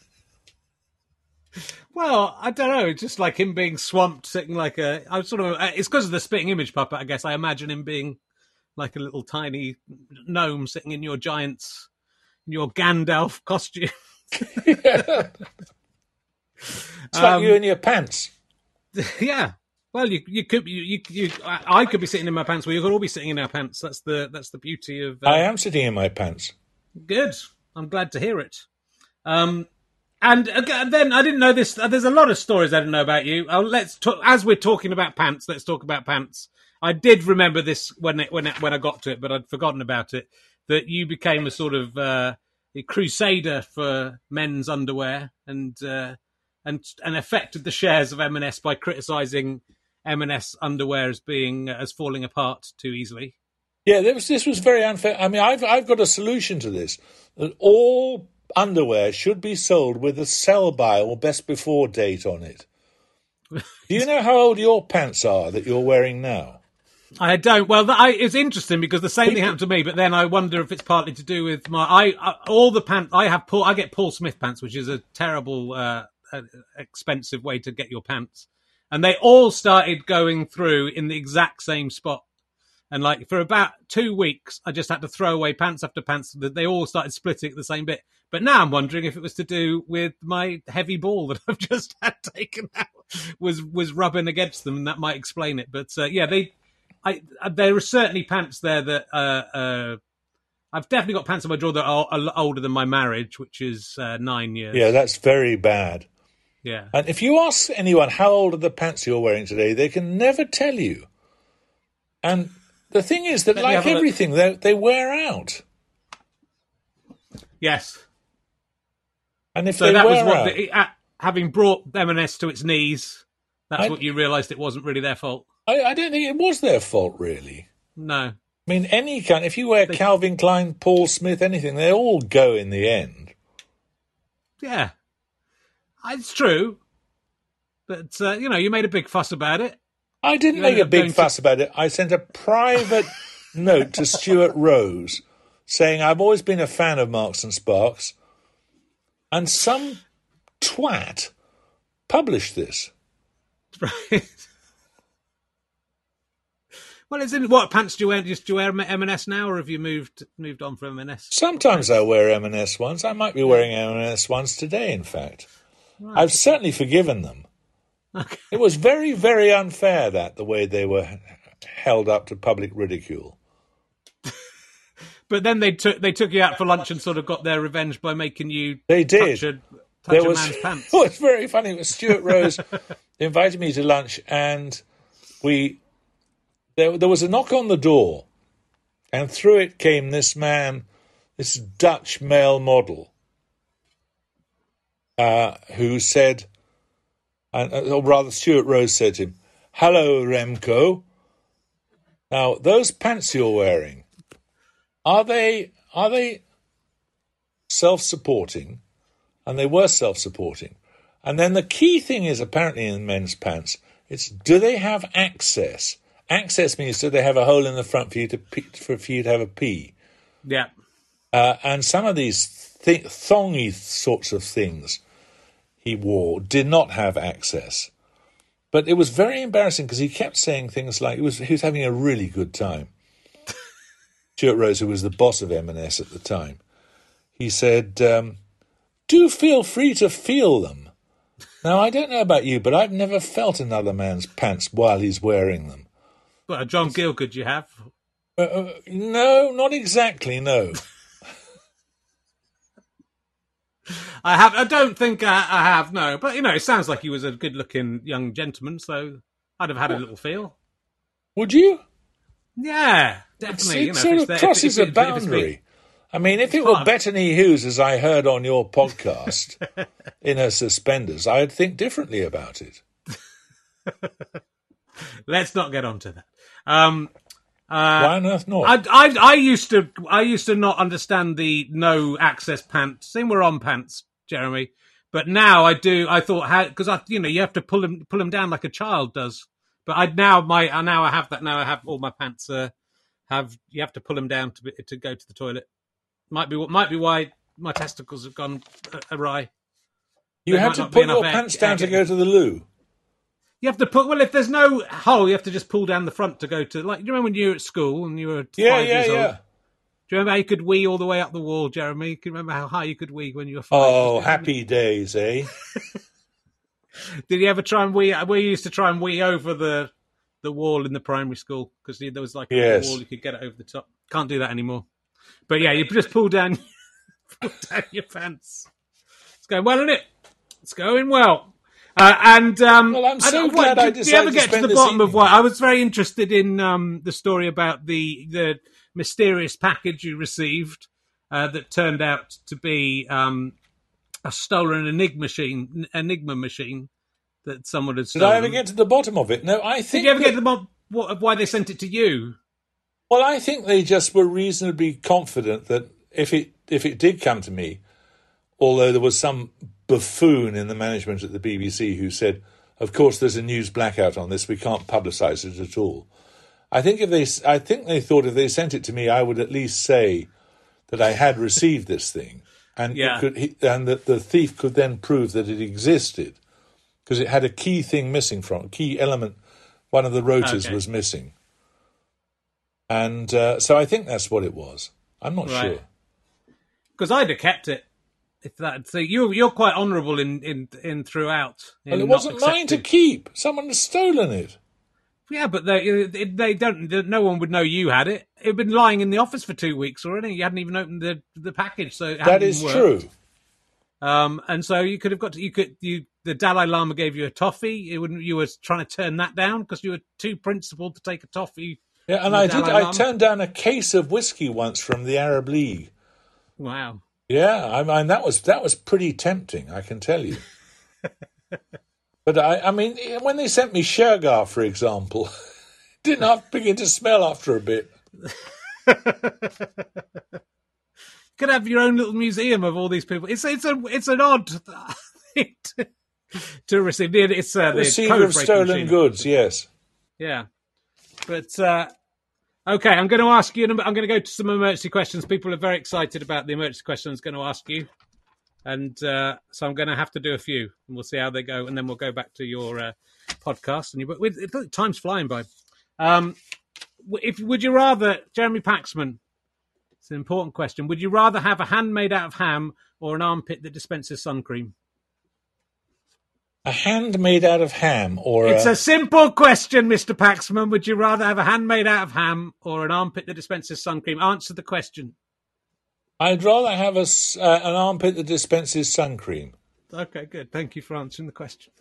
Well, I don't know. It's just like him being swamped, sitting like a. I sort of. It's because of the spitting image puppet, I guess. I imagine him being like a little tiny gnome sitting in your Gandalf costume. Yeah. It's like you in your pants. Yeah. Well, you could I could be sitting in my pants. Well, you could all be sitting in our pants. That's the beauty of. I am sitting in my pants. Good. I'm glad to hear it. And then I didn't know this. There's a lot of stories I didn't know about you. Let's talk, as we're talking about pants. Let's talk about pants. I did remember this when I got to it, but I'd forgotten about it. That you became a sort of a crusader for men's underwear and affected the shares of M&S by criticising M&S underwear as falling apart too easily. Yeah, this was very unfair. I mean, I've got a solution to this. That all underwear should be sold with a sell-by or best before date on it. Do you know how old your pants are that you're wearing now? I don't. Well, it's interesting because the same thing happened to me, but then I wonder if it's partly to do with all the pants I have. I get Paul Smith pants, which is a terrible. Expensive way to get your pants, and they all started going through in the exact same spot, and like for about 2 weeks I just had to throw away pants after pants. They all started splitting at the same bit, but now I'm wondering if it was to do with my heavy ball that I've just had taken out was rubbing against them, and that might explain it. But there are certainly pants there that I've definitely got pants in my drawer that are older than my marriage, which is 9 years. Yeah, that's very bad. Yeah. And if you ask anyone how old are the pants you're wearing today, they can never tell you. And the thing is that, like everything, they wear out. Yes. And if so they that wear was out, having brought M&S to its knees, that's what you realised it wasn't really their fault. I don't think it was their fault, really. No. I mean, if you wear Calvin Klein, Paul Smith, anything, they all go in the end. Yeah. It's true. But, you made a big fuss about it. I didn't make a big fuss about it. I sent a private note to Stuart Rose saying I've always been a fan of Marks and Sparks, and some twat published this. Right. Well, what pants do you wear? Do you wear M&S now, or have you moved on from M&S? Sometimes I wear M&S ones. I might be wearing M&S ones today, in fact. Right. I've certainly forgiven them. Okay. It was very, very unfair, the way they were held up to public ridicule. But then they took you out for lunch and sort of got their revenge by making you touch a man's pants. It was very funny. It was Stuart Rose invited me to lunch, and there was a knock on the door, and through it came this man, this Dutch male model, who said, or rather Stuart Rose said to him, "Hello, Remco. Now, those pants you're wearing, are they self-supporting, and they were self-supporting. And then the key thing is, apparently in men's pants, it's do they have access? Access means do they have a hole in the front for you to have a pee? Yeah. And some of these thongy sorts of things he wore did not have access. But it was very embarrassing because he kept saying things like he was having a really good time. Stuart Rose, who was the boss of M&S at the time, he said, do feel free to feel them. Now, I don't know about you, but I've never felt another man's pants while he's wearing them. Well, John Gielgud you have? No, not exactly, no. I don't think I have, no. But, it sounds like he was a good-looking young gentleman, so I'd have had a little feel. Would you? Yeah, definitely. It sort of crosses a boundary. I mean, if it were Bettany Hughes, as I heard on your podcast, in her suspenders, I'd think differently about it. Let's not get onto that. Why on earth not? I used to not understand the no access pants. Same were on pants, Jeremy. But now I do. I thought because you have to pull them down like a child does. But I have that. Now I have all my pants. You have to pull them down to go to the toilet. Might be why my testicles have gone awry. You have to put your pants down to go to the loo. You have to if there's no hole, you have to just pull down the front to go to, like, do you remember when you were at school and you were 5 years old? Yeah. Do you remember how you could wee all the way up the wall, Jeremy? Can you remember how high you could wee when you were 5? Oh, happy days, eh? Did you ever try and wee? We used to try and wee over the wall in the primary school because there was like a wall, you could get it over the top. Can't do that anymore. But yeah, you just pull down your pants. It's going well, isn't it? It's going well. Well, I'm so glad I decided to spend. Do you ever get to the bottom of why? I was very interested in the story about the mysterious package you received that turned out to be a stolen Enigma machine that someone had stolen. Did I ever get to the bottom of it? No, I think. Did you ever get to the bottom of why they sent it to you? Well, I think they just were reasonably confident that if it did come to me, although there was some buffoon in the management at the BBC who said, of course there's a news blackout on this, we can't publicise it at all. I think they thought if they sent it to me, I would at least say that I had received this thing, and and that the thief could then prove that it existed, because it had a key thing missing from it, key element. One of the rotors was missing, and so I think that's what it was. I'm not sure, because I'd have kept it. If that, so you're quite honourable in throughout. Well, it wasn't mine to keep. Someone had stolen it. Yeah, but they don't. No one would know you had it. It had been lying in the office for 2 weeks already. You hadn't even opened the package, so that is true. And so you could have got the Dalai Lama gave you a toffee. You were trying to turn that down because you were too principled to take a toffee. Yeah, and I turned down a case of whiskey once from the Arab League. Wow. Yeah, I mean that was pretty tempting, I can tell you. But I mean, when they sent me Shergar, for example, it didn't begin to smell after a bit. You could have your own little museum of all these people. It's an odd thing to receive. It's the receiver of stolen machine. Goods. Yes. Yeah, but. Okay, I'm going to ask you. I'm going to go to some emergency questions. People are very excited about the emergency questions I'm going to ask you, and so I'm going to have to do a few, and we'll see how they go, and then we'll go back to your podcast. And time's flying by. Would you rather, Jeremy Paxman? It's an important question. Would you rather have a hand made out of ham or an armpit that dispenses sun cream? A hand made out of ham or It's a simple question, Mr. Paxman. Would you rather have a hand made out of ham or an armpit that dispenses sun cream? Answer the question. I'd rather have an armpit that dispenses sun cream. Okay, good. Thank you for answering the question.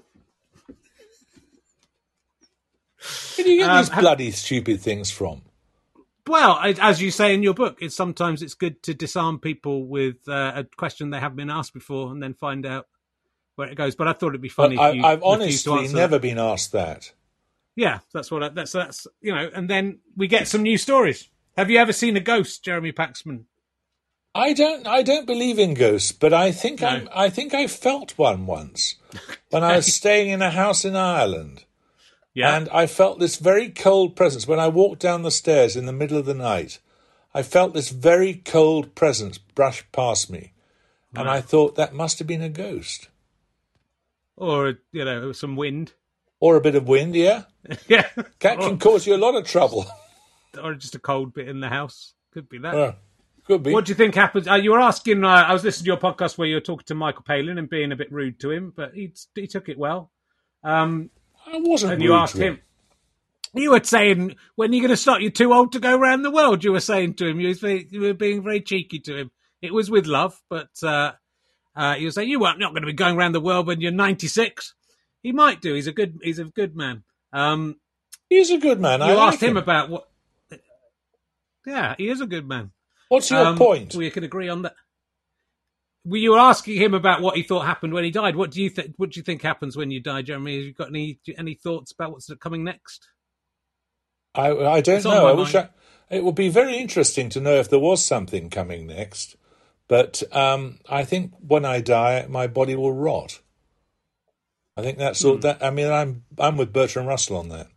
Where do you get these bloody stupid things from? Well, as you say in your book, sometimes it's good to disarm people with a question they haven't been asked before and then find out where it goes. But I thought it'd be funny. I've honestly never been asked that. Yeah, that's and then we get some new stories. Have you ever seen a ghost, Jeremy Paxman? I don't believe in ghosts, but I think I felt one once when I was staying in a house in Ireland. Yeah. And I felt this very cold presence. When I walked down the stairs in the middle of the night, I felt this very cold presence brush past me. Right. And I thought that must have been a ghost. Or, some wind. Or a bit of wind, yeah. Yeah. That can cause you a lot of trouble. Or just a cold bit in the house. Could be that. Could be. What do you think happens? You were asking, I was listening to your podcast where you were talking to Michael Palin and being a bit rude to him, but he took it well. I wasn't and you asked him. You were saying, when are you going to start? You're too old to go around the world, you were saying to him. You were being very cheeky to him. It was with love, but you were saying, not going to be going around the world when you're 96. He might do. He's a good man. He's a good man. You asked him about what... Yeah, he is a good man. What's your point? We could agree on that. You were asking him about what he thought happened when he died. What do you think happens when you die, Jeremy? Have you got any thoughts about what's coming next? I don't know. It would be very interesting to know if there was something coming next. But I think when I die, my body will rot. I think that's all. That I mean, I'm with Bertrand Russell on that.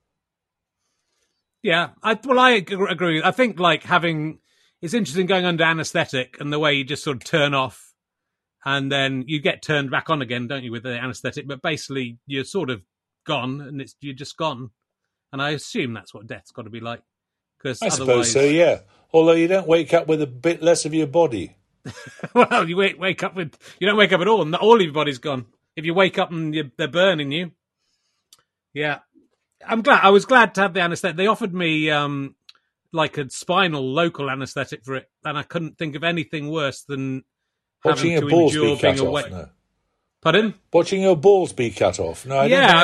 Yeah, I agree. I think it's interesting going under anaesthetic and the way you just sort of turn off and then you get turned back on again, don't you, with the anaesthetic? But basically, you're sort of gone and you're just gone. And I assume that's what death's got to be like. I suppose so, yeah. Although you don't wake up with a bit less of your body. Well, you wake up with... You don't wake up at all, and all of your body's gone. If you wake up and they're burning you. Yeah. I was glad to have the anaesthetic. They offered me a spinal local anaesthetic for it, and I couldn't think of anything worse than watching having your to balls endure be cut being awake. off. No. Watching your balls be cut off. No,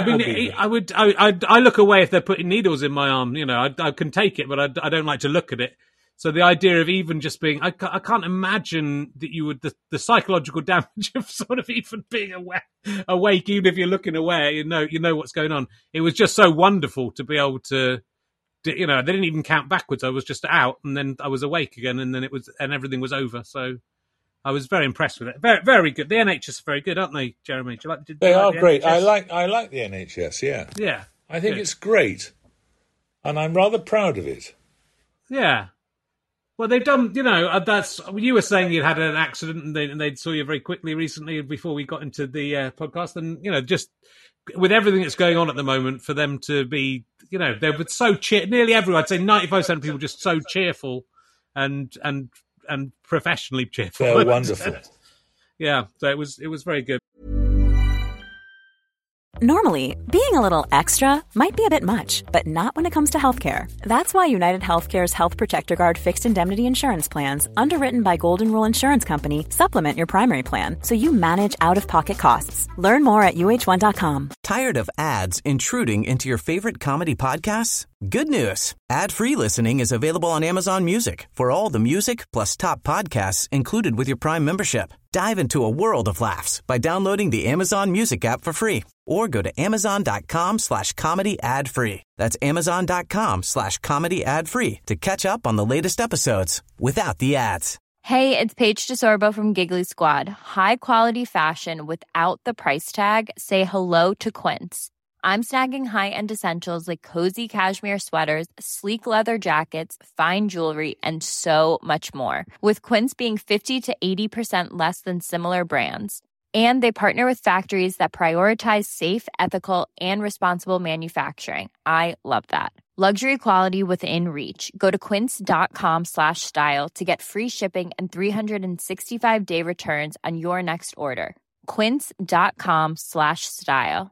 I look away if they're putting needles in my arm. I can take it, but I don't like to look at it. So the idea of even just being, I can't imagine that you would, the psychological damage of sort of even being awake, even if you're looking away, you know what's going on. It was just so wonderful to be able to, they didn't even count backwards. I was just out and then I was awake again and then everything was over. So I was very impressed with it. Very, very good. The NHS are very good, aren't they, Jeremy? They are great. NHS? I like the NHS, yeah. Yeah. I think it's great. And I'm rather proud of it. Yeah. Well, they've done, that's, you were saying you'd had an accident and they saw you very quickly recently before we got into the podcast. And, just with everything that's going on at the moment, for them to be, they were so nearly everyone, I'd say 95% of people just so cheerful and professionally cheerful. They're wonderful. Yeah, so it was very good. Normally, being a little extra might be a bit much, but not when it comes to healthcare. That's why United Healthcare's Health Protector Guard fixed indemnity insurance plans, underwritten by Golden Rule Insurance Company, supplement your primary plan so you manage out-of-pocket costs. Learn more at UH1.com. Tired of ads intruding into your favorite comedy podcasts? Good news. Ad-free listening is available on Amazon Music for all the music plus top podcasts included with your Prime membership. Dive into a world of laughs by downloading the Amazon Music app for free or go to amazon.com/comedy ad-free. That's amazon.com/comedy ad-free to catch up on the latest episodes without the ads. Hey, it's Paige DeSorbo from Giggly Squad. High quality fashion without the price tag. Say hello to Quince. I'm snagging high-end essentials like cozy cashmere sweaters, sleek leather jackets, fine jewelry, and so much more. With Quince being 50 to 80% less than similar brands. And they partner with factories that prioritize safe, ethical, and responsible manufacturing. I love that. Luxury quality within reach. Go to quince.com/style to get free shipping and 365-day returns on your next order. Quince.com/style.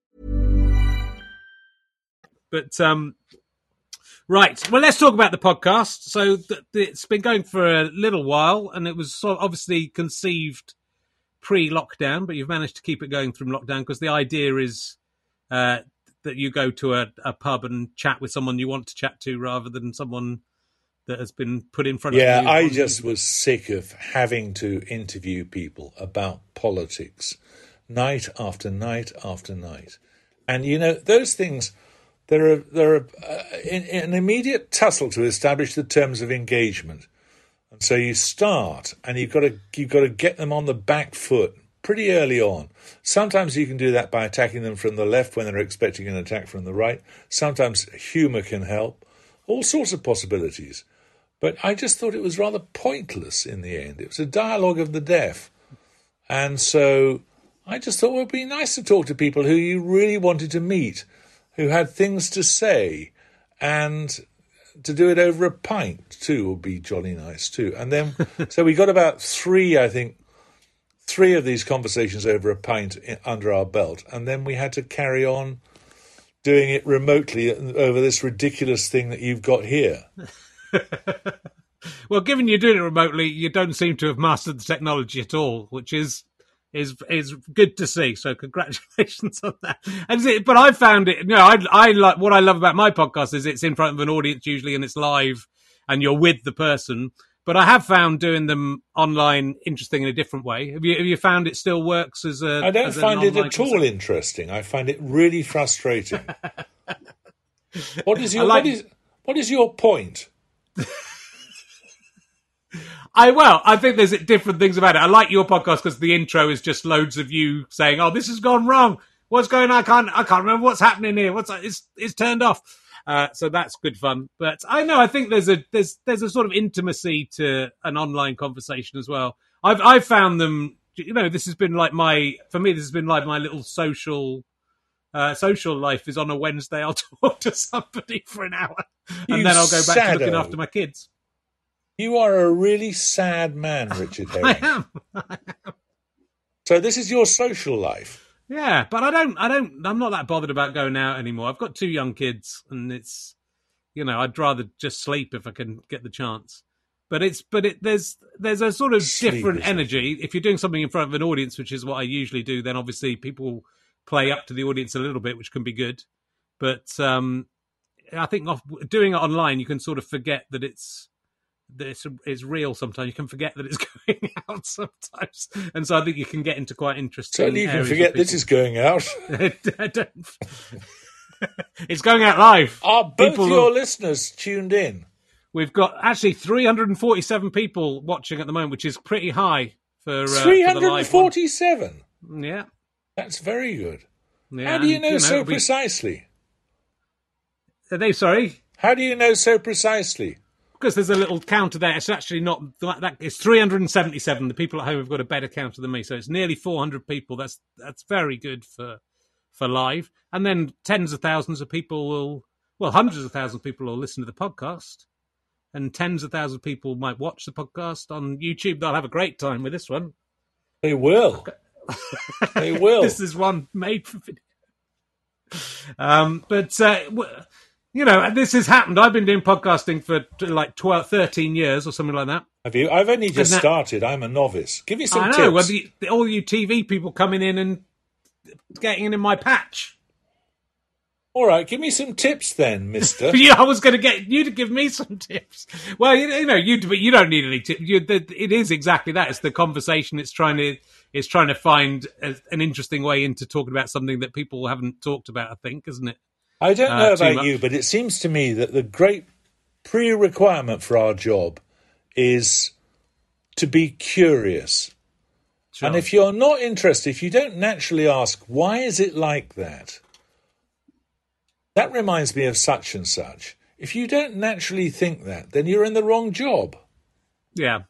But, right. Well, let's talk about the podcast. So it's been going for a little while and it was obviously conceived pre-lockdown, but you've managed to keep it going through lockdown because the idea is that you go to a pub and chat with someone you want to chat to rather than someone that has been put in front of you. Yeah, I just was sick of having to interview people about politics night after night after night. And, those things, there are an immediate tussle to establish the terms of engagement. And So you start, and you've got to get them on the back foot pretty early on. Sometimes you can do that by attacking them from the left when they're expecting an attack from the right. Sometimes humour can help. All sorts of possibilities. But I just thought it was rather pointless in the end. It was a dialogue of the deaf. And so I just thought it would be nice to talk to people who you really wanted to meet, who had things to say, and to do it over a pint too would be jolly nice too. And then, so we got about three of these conversations over a pint under our belt, and then we had to carry on doing it remotely over this ridiculous thing that you've got here. Well, given you're doing it remotely, you don't seem to have mastered the technology at all, which is good to see. So congratulations on that. But I found it, I like, what I love about my podcast is it's in front of an audience usually, and it's live and you're with the person. But I have found doing them online interesting in a different way. Have you found it still works as a? I don't find it at all interesting. I find it really frustrating. What is your point? I think there's different things about it. I like your podcast because the intro is just loads of you saying, "Oh, this has gone wrong. What's going on? I can't remember what's happening here. It's turned off." So that's good fun. But I think there's a sort of intimacy to an online conversation as well. I've found them. This has been like my little social life is on a Wednesday. I'll talk to somebody for an hour, and then I'll go back to looking after my kids. You are a really sad man, Richard Herring. I am. So this is your social life. Yeah, but I'm not that bothered about going out anymore. I've got 2 young kids, and it's, I'd rather just sleep if I can get the chance. But there's a sort of different energy. If you're doing something in front of an audience, which is what I usually do, then obviously people play up to the audience a little bit, which can be good. But I think doing it online, you can sort of forget that it's real sometimes. You can forget that it's going out sometimes. And so I think you can get into quite interesting So you can forget this is going out. It's going out live. Are both your listeners tuned in? We've got actually 347 people watching at the moment, which is pretty high for 347? Yeah. That's very good. Yeah, how do you know so precisely? Are they, sorry? How do you know so precisely? Because there's a little counter there. It's actually not that. It's 377. The people at home have got a better counter than me, so it's nearly 400 people. That's very good for live. And then tens of thousands of people hundreds of thousands of people will listen to the podcast, and tens of thousands of people might watch the podcast on YouTube. They'll have a great time with this one. They will. They will. This is one made for video. This has happened. I've been doing podcasting for like 13 years or something like that. Have you? I've only just started. I'm a novice. Give me some tips. I know. Well, all you TV people coming in and getting in my patch. All right, give me some tips then, mister. Yeah, I was going to get you to give me some tips. Well, but you don't need any tips. It is exactly that. It's the conversation. It's trying to find an interesting way into talking about something that people haven't talked about, I think, isn't it? I don't know about you, but it seems to me that the great pre-requirement for our job is to be curious. Sure. And if you're not interested, if you don't naturally ask, why is it like that? That reminds me of such and such. If you don't naturally think that, then you're in the wrong job. Yeah.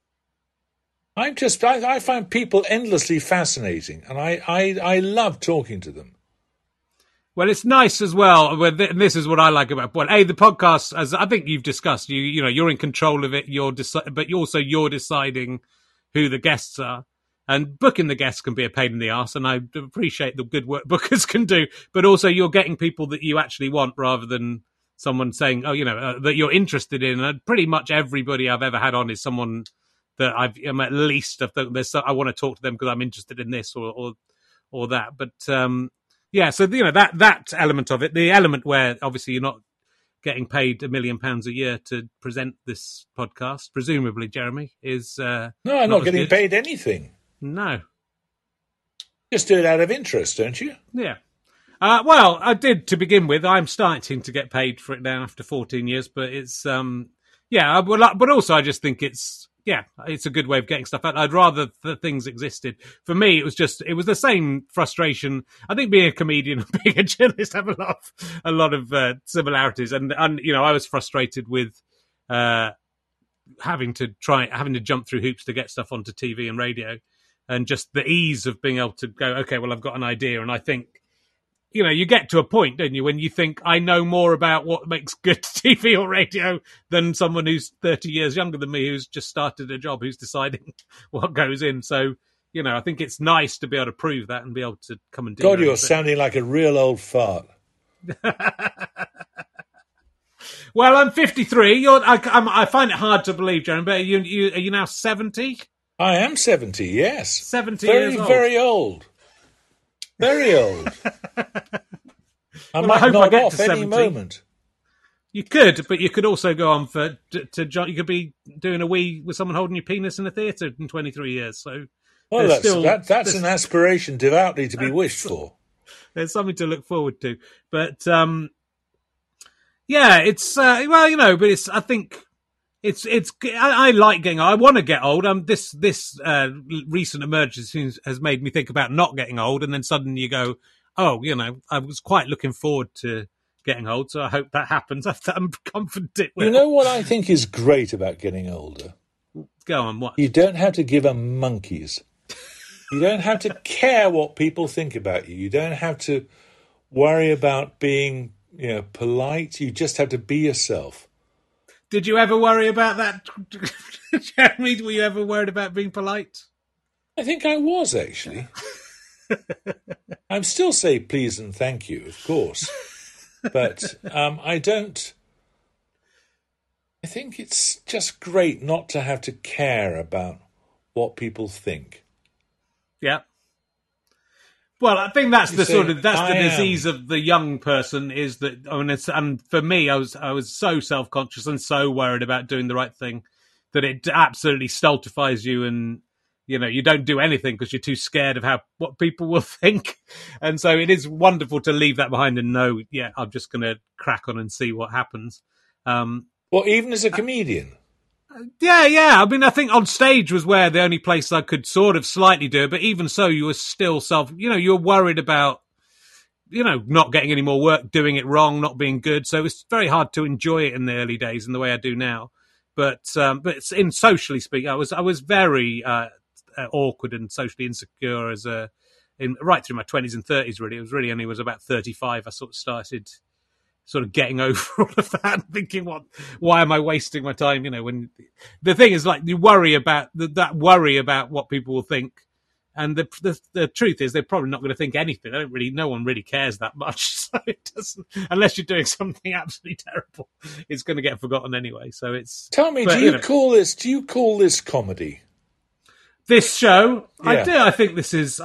I find people endlessly fascinating, and I love talking to them. Well, it's nice as well. And this is what I like about the podcast. As I think you've discussed, you're in control of it. But you're deciding who the guests are, and booking the guests can be a pain in the arse. And I appreciate the good work bookers can do. But also, you're getting people that you actually want, rather than someone saying, that you're interested in. And pretty much everybody I've ever had on is someone that I'm at least. I want to talk to them because I'm interested in this or that. But yeah, so that element of it, the element where obviously you're not getting paid £1 million a year to present this podcast, presumably, Jeremy, is no, I'm not getting paid anything. No, just do it out of interest, don't you? Yeah. Well, I did to begin with. I'm starting to get paid for it now after 14 years, but it's Yeah, but also I just think it's a good way of getting stuff out. I'd rather that things existed. For me, it was the same frustration. I think being a comedian and being a journalist have a lot of similarities. And I was frustrated with having to jump through hoops to get stuff onto TV and radio, and just the ease of being able to go, okay, well, I've got an idea, and I think, you get to a point, don't you, when you think, I know more about what makes good TV or radio than someone who's 30 years younger than me, who's just started a job, who's deciding what goes in. So, I think it's nice to be able to prove that and be able to come and do God, you're sounding like a real old fart. Well, I'm 53. I find it hard to believe, Jeremy, but are you now 70? I am 70, yes. 70 years old. Very old. Very old. I might hope I nod get off to 70. any moment. You could, but you could also go on to you could be doing a wee with someone holding your penis in a theatre in 23 years. So, well, that's an aspiration devoutly to be wished for. There's something to look forward to, but it's but it's. I think it's. I like getting old. I want to get old. This recent emergence has made me think about not getting old, and then suddenly you go, oh, I was quite looking forward to getting old, so I hope that happens. I'm confident it will. You know what I think is great about getting older? Go on, what? You don't have to give a monkeys. You don't have to care what people think about you. You don't have to worry about being, polite. You just have to be yourself. Did you ever worry about that, Jeremy? Were you ever worried about being polite? I think I was, actually. I still say please and thank you, of course. But I don't... I think it's just great not to have to care about what people think. Yeah. Well, I think that's the disease of the young person, is that, and for me, I was so self-conscious and so worried about doing the right thing that it absolutely stultifies you, and you don't do anything because you're too scared of what people will think. And so it is wonderful to leave that behind and know, I'm just going to crack on and see what happens. Well, even as a comedian. Yeah. I think on stage was where the only place I could sort of slightly do it, but even so, you were still you're worried about, not getting any more work, doing it wrong, not being good. So it's very hard to enjoy it in the early days in the way I do now. But in socially speaking, I was very awkward and socially insecure right through my 20s and 30s. Really, it was really only about 35 I sort of started getting over all of that and thinking, why am I wasting my time? When the thing is, like, you worry about that worry about what people will think, and the truth is they're probably not going to think anything. No one really cares that much. So it doesn't, unless you're doing something absolutely terrible, it's going to get forgotten anyway. So it's. Tell me, do you call this comedy? This show, yeah. I do. I think this is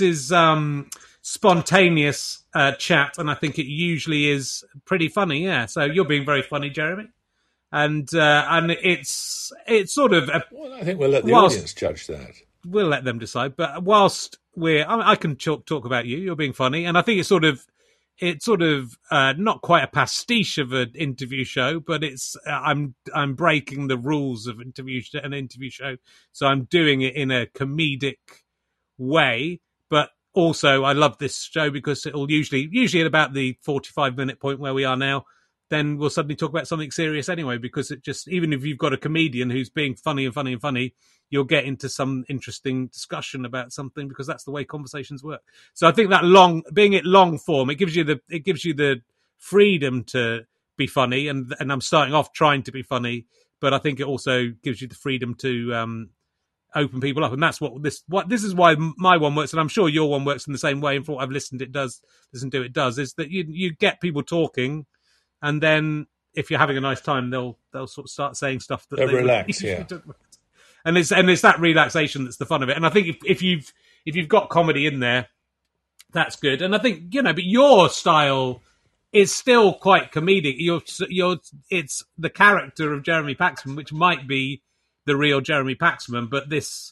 spontaneous chat, and I think it usually is pretty funny. Yeah. So you're being very funny, Jeremy, and it's sort of. Well, I think we'll let the audience judge that. We'll let them decide. But whilst I can talk about you. You're being funny, and I think it's sort of not quite a pastiche of an interview show, but I'm breaking the rules of an interview show, so I'm doing it in a comedic way. But also, I love this show because it'll usually at about the 45-minute point where we are now, then we'll suddenly talk about something serious anyway. Because it just, even if you've got a comedian who's being funny, you'll get into some interesting discussion about something, because that's the way conversations work. So I think that long form, it gives you the freedom to be funny, and I'm starting off trying to be funny, but I think it also gives you the freedom to open people up, and that's this is why my one works, and I'm sure your one works in the same way. And for what I've listened to, it does, is that you get people talking, and then if you're having a nice time, they'll sort of start saying stuff that they'll relax, yeah. And it's that relaxation that's the fun of it. And I think if you've got comedy in there, that's good. And I think, but your style is still quite comedic. It's the character of Jeremy Paxman, which might be the real Jeremy Paxman, but this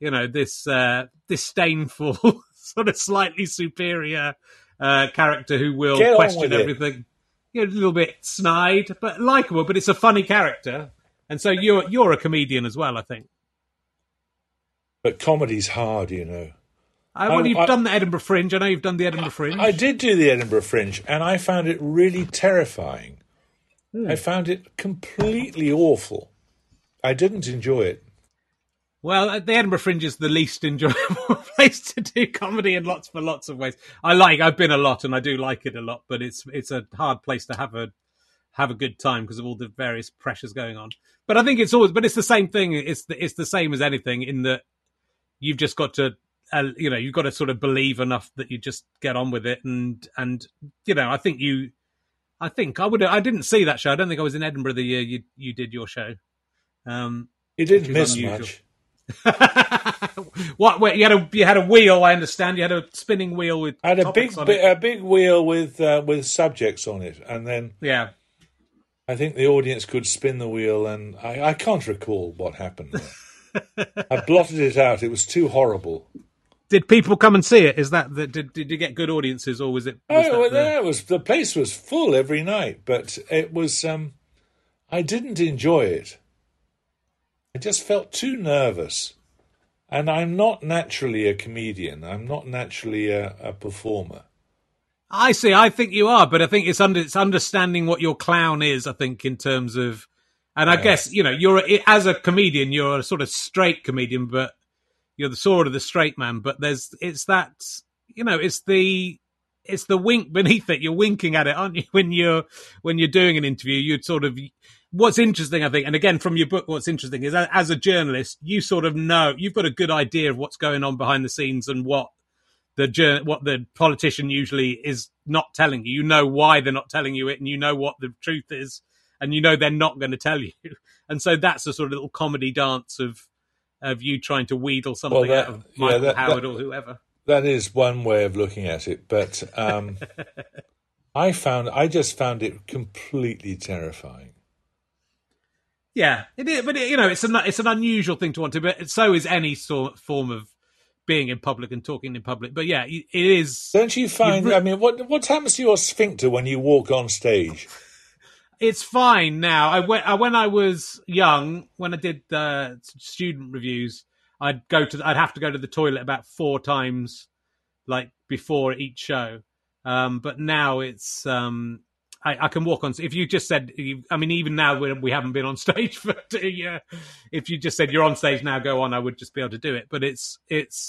disdainful, sort of slightly superior character who will question everything. A little bit snide, but likable. But it's a funny character. And so you're a comedian as well, I think. But comedy's hard, you know. You've done the Edinburgh Fringe. I know you've done the Edinburgh Fringe. I did do the Edinburgh Fringe, and I found it really terrifying. I found it completely awful. I didn't enjoy it. Well, the Edinburgh Fringe is the least enjoyable place to do comedy in lots of ways. I've been a lot, and I do like it a lot, but it's a hard place to have a good time because of all the various pressures going on. But I think it's the same thing. It's the same as anything in that you've just got to, you've got to sort of believe enough that you just get on with it. And I didn't see that show. I don't think I was in Edinburgh the year you did your show. You didn't miss much. What? You had a wheel. I understand you had a spinning wheel with. I had a big wheel with subjects on it, and then I think the audience could spin the wheel, and I can't recall what happened there. I blotted it out. It was too horrible. Did people come and see it? Is that did you get good audiences, or was it? The place was full every night, but it was. I didn't enjoy it. I just felt too nervous, and I'm not naturally a comedian. I'm not naturally a performer. I see. I think you are, but I think it's understanding what your clown is. I think in terms of, and I guess you're as a comedian, you're a sort of straight comedian, but you're the sort of the straight man. But it's the wink beneath it. You're winking at it, aren't you? When you're doing an interview, you'd sort of. What's interesting, I think, and again from your book, what's interesting is as a journalist, you sort of know you've got a good idea of what's going on behind the scenes and what the politician usually is not telling you. You know why they're not telling you it, and you know what the truth is, and you know they're not going to tell you. And so that's a sort of little comedy dance of you trying to wheedle something out of Michael Howard or whoever. That is one way of looking at it, but I just found it completely terrifying. Yeah, it is, but it's an unusual thing to want to. But so is any form of being in public and talking in public. But yeah, it is. Don't you find? What happens to your sphincter when you walk on stage? It's fine now. When I was young, when I did student reviews, I'd have to go to the toilet about 4 times, like before each show. But now it's. I can walk on. If you just said, even now we haven't been on stage for 2 years. If you just said you're on stage now, go on, I would just be able to do it. But it's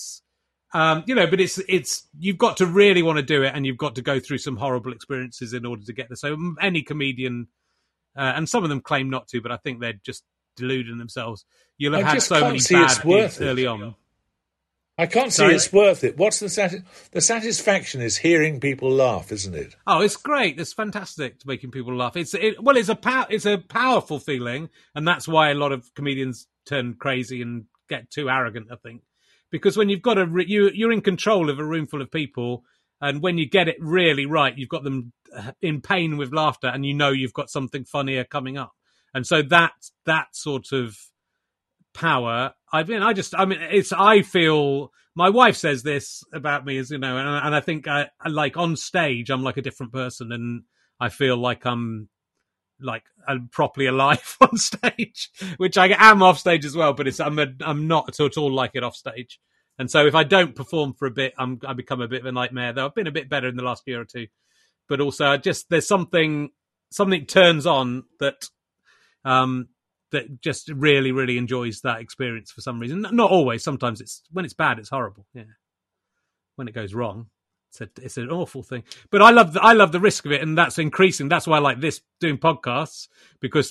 you've got to really want to do it, and you've got to go through some horrible experiences in order to get there. So any comedian, and some of them claim not to, but I think they're just deluding themselves. You'll have had so many bad gigs early on. I can't see it's worth it. What's the satisfaction is hearing people laugh, isn't it? Oh, it's great. It's fantastic making people laugh. It's a powerful feeling, and that's why a lot of comedians turn crazy and get too arrogant, I think. Because when you've got you're in control of a room full of people, and when you get it really right, you've got them in pain with laughter, and you've got something funnier coming up. And so that sort of power. I feel my wife says this about me, and I think I like on stage I'm like a different person, and I feel like I'm properly alive on stage, which I am off stage as well. But I'm not at all like it off stage, and so if I don't perform for a bit, I become a bit of a nightmare. Though I've been a bit better in the last year or two, but also there's something turns on that. That just really, really enjoys that experience for some reason. Not always. Sometimes when it's bad, it's horrible. Yeah, when it goes wrong, it's an awful thing. But I love the risk of it, and that's increasing. That's why I like doing podcasts, because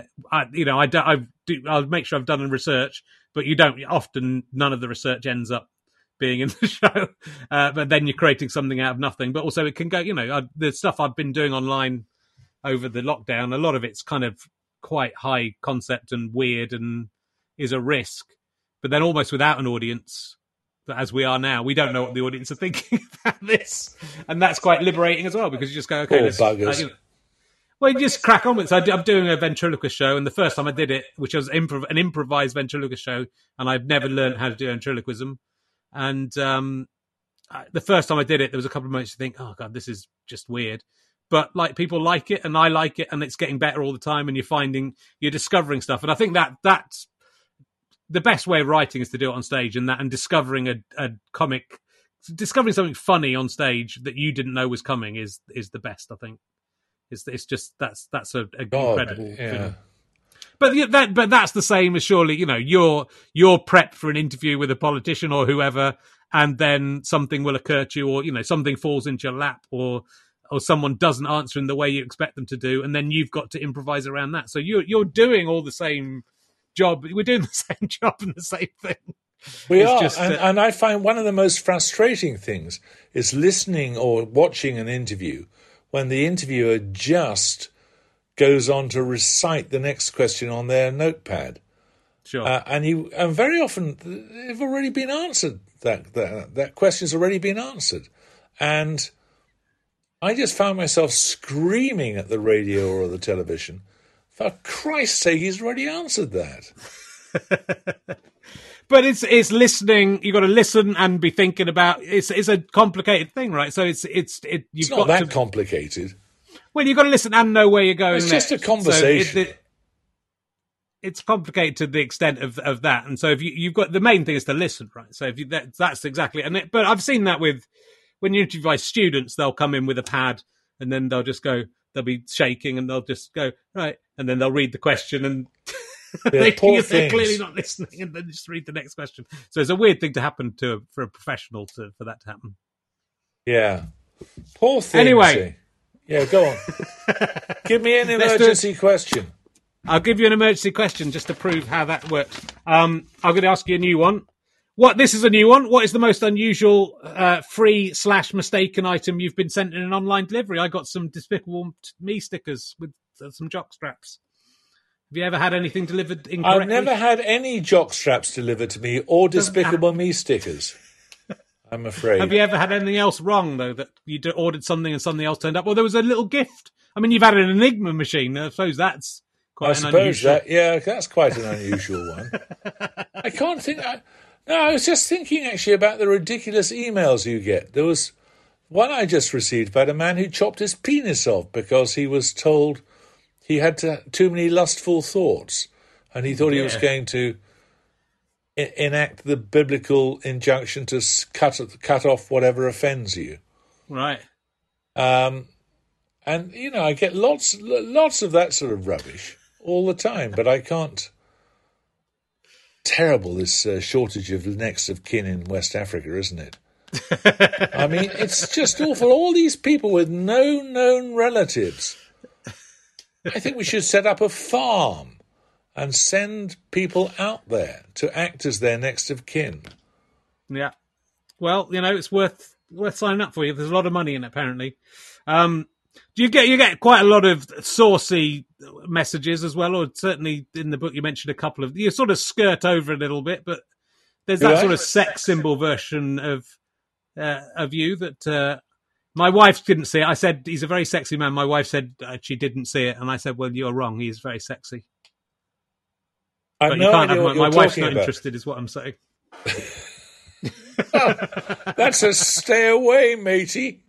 I'll make sure I've done research, but you don't often. None of the research ends up being in the show, but then you're creating something out of nothing. But also, it can go. The stuff I've been doing online over the lockdown, a lot of it's kind of quite high concept and weird and is a risk, but then almost without an audience, as we are now, we don't know what the audience are thinking about this, and that's quite liberating as well, because you just go, okay, buggers. Well, you just crack on with it. So I'm doing a ventriloquist show, and the first time I did it, which was an improvised ventriloquist show, and I've never learned how to do ventriloquism, and the first time I did it, there was a couple of moments to think, oh God, this is just weird. but like people like it, and I like it, and it's getting better all the time, and you're discovering stuff. And I think that's the best way of writing, is to do it on stage, and discovering a comic, discovering something funny on stage that you didn't know was coming is the best. I think it's just that's a incredible feeling. But that's the same as, surely, you're prepped for an interview with a politician or whoever, and then something will occur to you, or something falls into your lap, or someone doesn't answer in the way you expect them to do, and then you've got to improvise around that. So you're doing all the same job. We're doing the same job and the same thing. We are, and I find one of the most frustrating things is listening or watching an interview when the interviewer just goes on to recite the next question on their notepad. Sure. And very often they've already been answered. That question's already been answered. And I just found myself screaming at the radio or the television, for Christ's sake, he's already answered that. But it's listening. You've got to listen and be thinking about. It's a complicated thing, right? So it's not that complicated. Well, you've got to listen and know where you're going. It's just a conversation. So it's complicated to the extent of that. And so if you've got, the main thing is to listen, right? So that's exactly. But I've seen that when you interview students, they'll come in with a pad, and then they'll be shaking, and they'll just go, right, and then they'll read the question, and they're clearly not listening, and then just read the next question. So it's a weird thing to happen for a professional for that to happen. Yeah, poor thing. Anyway. Yeah, go on. Give me an emergency question. I'll give you an emergency question just to prove how that works. I'm going to ask you a new one. This is a new one. What is the most unusual free/mistaken item you've been sent in an online delivery? I got some Despicable Me stickers with some jock straps. Have you ever had anything delivered incorrectly? I've never had any jock straps delivered to me or Despicable Me stickers, I'm afraid. Have you ever had anything else wrong, though, that you ordered something and something else turned up? Or there was a little gift. I mean, you've had an Enigma machine. I suppose that's quite unusual. That's quite an unusual one. I can't think. I was just thinking, actually, about the ridiculous emails you get. There was one I just received about a man who chopped his penis off because he was told he had too many lustful thoughts, and he thought he was going to enact the biblical injunction to cut off whatever offends you. Right. And I get lots of that sort of rubbish all the time, but I can't. Terrible, this shortage of next of kin in West Africa, isn't it? I mean, it's just awful. All these people with no known relatives. I think we should set up a farm and send people out there to act as their next of kin. Yeah. Well, it's worth signing up for you. There's a lot of money in it, apparently. Do you get quite a lot of saucy messages as well, or certainly in the book you mentioned a couple of, you sort of skirt over a little bit, but there's that sort of sex symbol version of you that my wife didn't see it. I said he's a very sexy man. My wife said she didn't see it, and I said, well, you're wrong. He's very sexy. But you can't have my wife's not interested, is what I'm saying. Oh, that's a stay away, matey.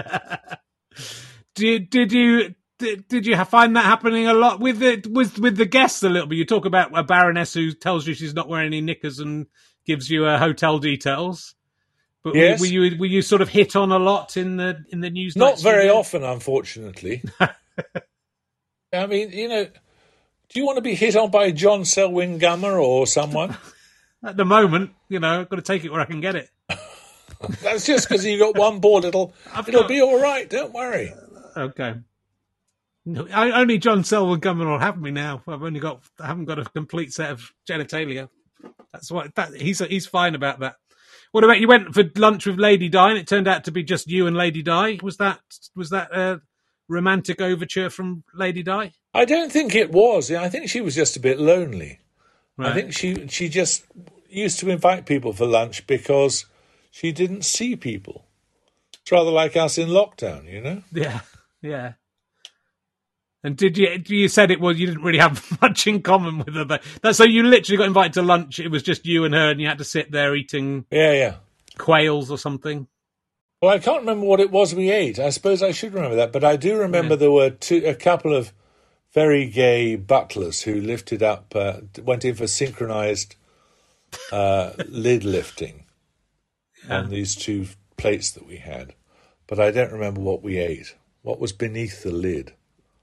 Did you find that happening a lot with the guests a little bit? You talk about a baroness who tells you she's not wearing any knickers and gives you hotel details. But yes. were you sort of hit on a lot in the news? Not very often, unfortunately. I mean, do you want to be hit on by John Selwyn Gummer or someone? At the moment, I've got to take it where I can get it. That's just because you got one board. It'll be all right. Don't worry. Okay. No, only John Selwyn Gummer will have me now. I haven't got a complete set of genitalia. That's what he's fine about that. What about you went for lunch with Lady Di and it turned out to be just you and Lady Di? Was that a romantic overture from Lady Di? I don't think it was. I think she was just a bit lonely. Right. I think she just used to invite people for lunch because she didn't see people. It's rather like us in lockdown, Yeah. And you said it was, you didn't really have much in common with her, but so you literally got invited to lunch. It was just you and her, and you had to sit there eating quails or something. Well, I can't remember what it was we ate. I suppose I should remember that, but I do remember there were a couple of very gay butlers who lifted up, went in for synchronized lid lifting on these two plates that we had. But I don't remember what we ate. What was beneath the lid?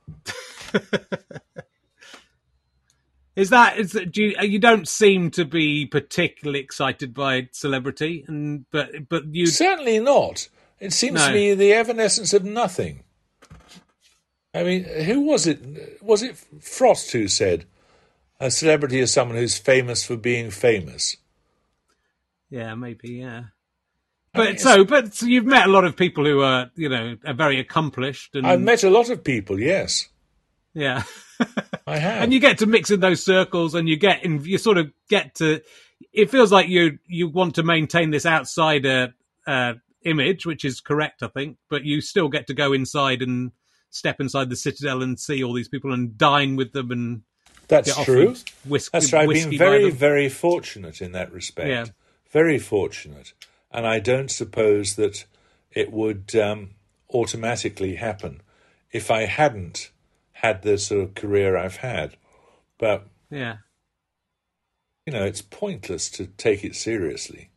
You don't seem to be particularly excited by celebrity, but you certainly not. It seems to me the evanescence of nothing. I mean, who was it? Was it Frost who said a celebrity is someone who's famous for being famous? Yeah, maybe. Yeah. But so you've met a lot of people who are, are very accomplished. And I've met a lot of people, yes. Yeah. I have. And you get to mix in those circles, and you sort of get to, it feels like you want to maintain this outsider image, which is correct, I think, but you still get to go inside and step inside the Citadel and see all these people and dine with them. And that's true. That's right. I've been very, very fortunate in that respect. Yeah. Very fortunate. And I don't suppose that it would automatically happen if I hadn't had the sort of career I've had. But, it's pointless to take it seriously.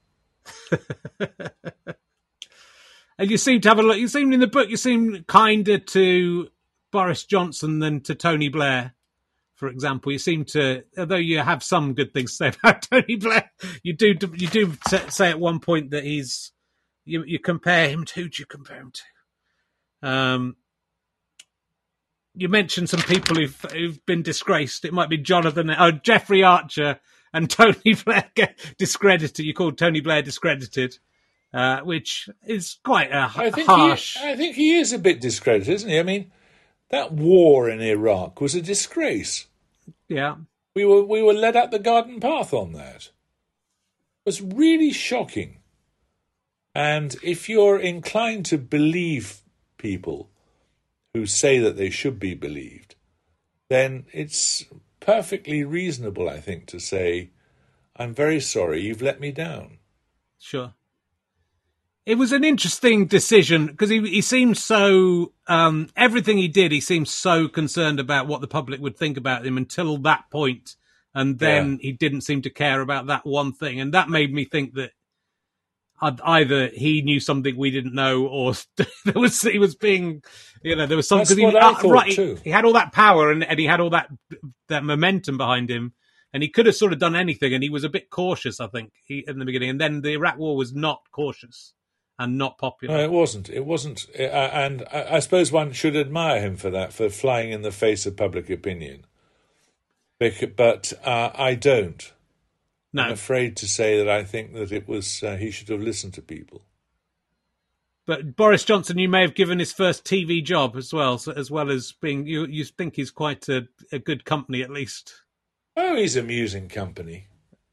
And you seem to have you seem in the book, you seem kinder to Boris Johnson than to Tony Blair, for example. You seem to, although you have some good things to say about Tony Blair, you do say at one point that you compare him to, who do you compare him to? You mentioned some people who've been disgraced. It might be Jeffrey Archer and Tony Blair discredited. You called Tony Blair discredited, which is quite harsh. I think he is a bit discredited, isn't he? I mean, that war in Iraq was a disgrace. Yeah. We were led up the garden path on that. It was really shocking. And if you're inclined to believe people who say that they should be believed, then it's perfectly reasonable, I think, to say, I'm very sorry, you've let me down. Sure. It was an interesting decision because he seemed so, everything he did, he seemed so concerned about what the public would think about him until that point. And then he didn't seem to care about that one thing. And that made me think that either he knew something we didn't know, or he was being, there was something. That's what I thought too. He had all that power and he had all that momentum behind him, and he could have sort of done anything. And he was a bit cautious, I think, in the beginning. And then the Iraq War was not cautious and not popular. No, it wasn't. It wasn't. And I suppose one should admire him for that, for flying in the face of public opinion. But I don't. No. I'm afraid to say that I think that it was he should have listened to people. But Boris Johnson, you may have given his first TV job as well as being. You think he's quite a good company, at least. Oh, he's amusing company.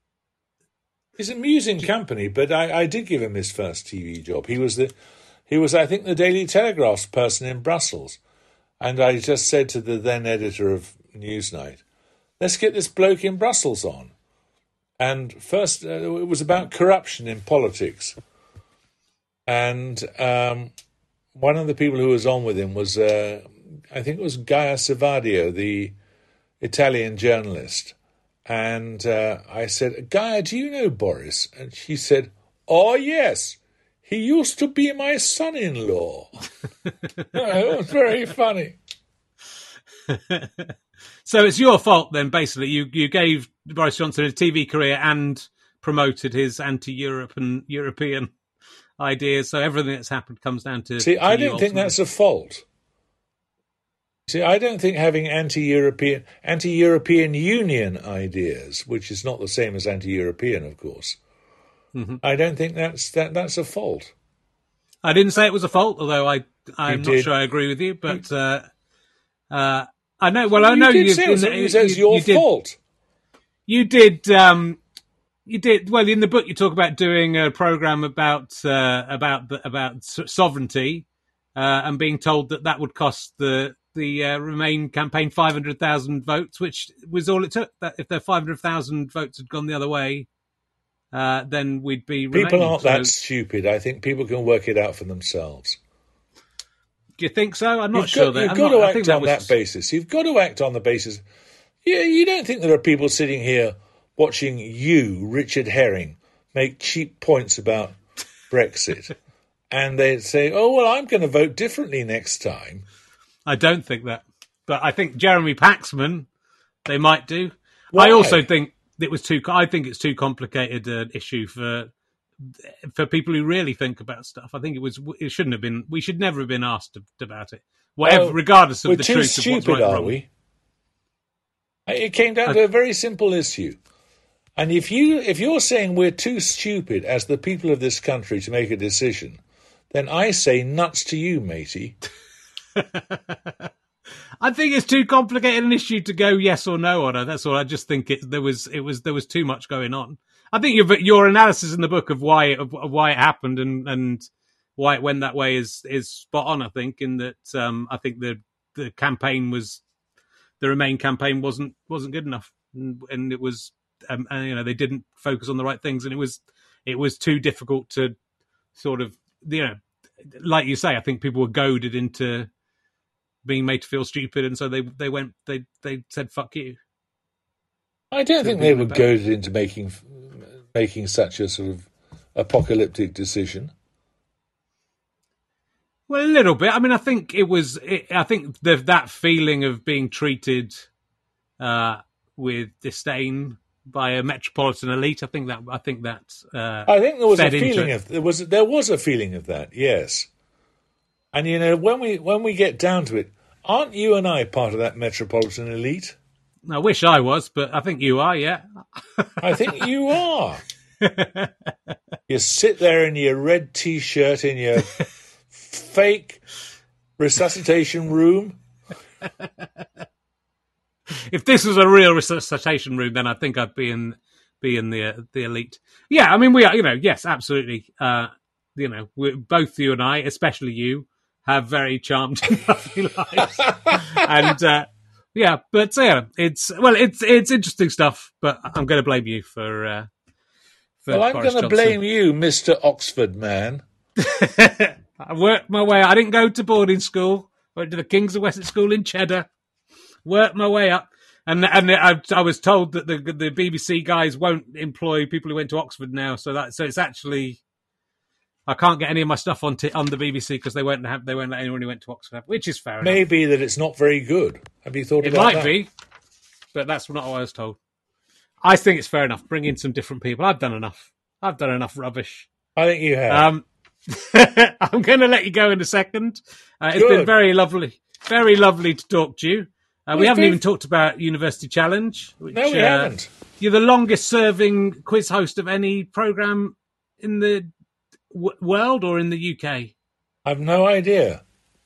He's amusing company, but I did give him his first TV job. He was I think the Daily Telegraph's person in Brussels, and I just said to the then editor of Newsnight, "Let's get this bloke in Brussels on." And first, it was about corruption in politics. And one of the people who was on with him was, I think it was Gaia Savadio, the Italian journalist. And I said, "Gaia, do you know Boris?" And she said, "Oh, yes, he used to be my son-in-law." It was very funny. So it's your fault then, basically. You gave Boris Johnson a TV career and promoted his anti-Europe and European ideas. So everything that's happened comes down to... See, I don't think that's a fault. See, I don't think having anti-European Union ideas, which is not the same as anti-European, of course, I don't think that's a fault. I didn't say it was a fault, although I'm not sure I agree with you, but... I know. Well, I know you said it's your fault. You did. You did. Well, in the book, you talk about doing a program about sovereignty, and being told that would cost the Remain campaign 500,000 votes, which was all it took. That if their 500,000 votes had gone the other way, then we'd be People remaining. aren't that stupid. I think people can work it out for themselves. Do you think so? I'm not sure. You've got to act on that basis. You've got to act on the basis. Yeah, you don't think there are people sitting here watching you, Richard Herring, make cheap points about Brexit, and they say, "Oh well, I'm going to vote differently next time." I don't think that, but I think Jeremy Paxman, they might do. Why? I also think it was too. I think it's too complicated an issue for people who really think about stuff. I think it shouldn't have been. We should never have been asked about it, regardless of the truth of what's right and wrong. We? It came down to a very simple issue, and if you're saying we're too stupid as the people of this country to make a decision, then I say nuts to you, matey. I think it's too complicated an issue to go yes or no on it. That's all. I just think there was too much going on. I think your analysis in the book of why it happened and why it went that way is spot on. I think in that I think the campaign the Remain campaign wasn't good enough, and it was and they didn't focus on the right things, and it was too difficult to sort of like you say. I think people were goaded into being made to feel stupid, and so they said fuck you. I don't think they were goaded into making such a sort of apocalyptic decision. Well, a little bit. I mean, I think I think that feeling of being treated with disdain by a metropolitan elite. I think there was a feeling there was a feeling of that. Yes, and when we get down to it, aren't you and I part of that metropolitan elite? I wish I was, but I think you are. Yeah, I think you are. You sit there in your red T-shirt in your fake resuscitation room. If this was a real resuscitation room, then I think I'd be in the elite. Yeah, I mean we are. Yes, absolutely. Both you and I, especially you, have very charmed and lovely lives, and it's interesting stuff. But I'm going to blame you for. Well, I'm going to blame you, Mr. Oxford man. I worked my way. I didn't go to boarding school. I went to the Kings of Wessex School in Cheddar. Worked my way up, and I was told that the BBC guys won't employ people who went to Oxford now. So it's actually I can't get any of my stuff on the BBC because they won't let anyone who went to Oxford, which is fair enough. Maybe that it's not very good. Have you thought about that? It might be, but that's not what I was told. I think it's fair enough. Bring in some different people. I've done enough rubbish. I think you have. I'm going to let you go in a second. It's been very lovely to talk to you. We haven't even talked about University Challenge. Which, no, we haven't. You're the longest-serving quiz host of any programme in the world or in the UK? I've no idea.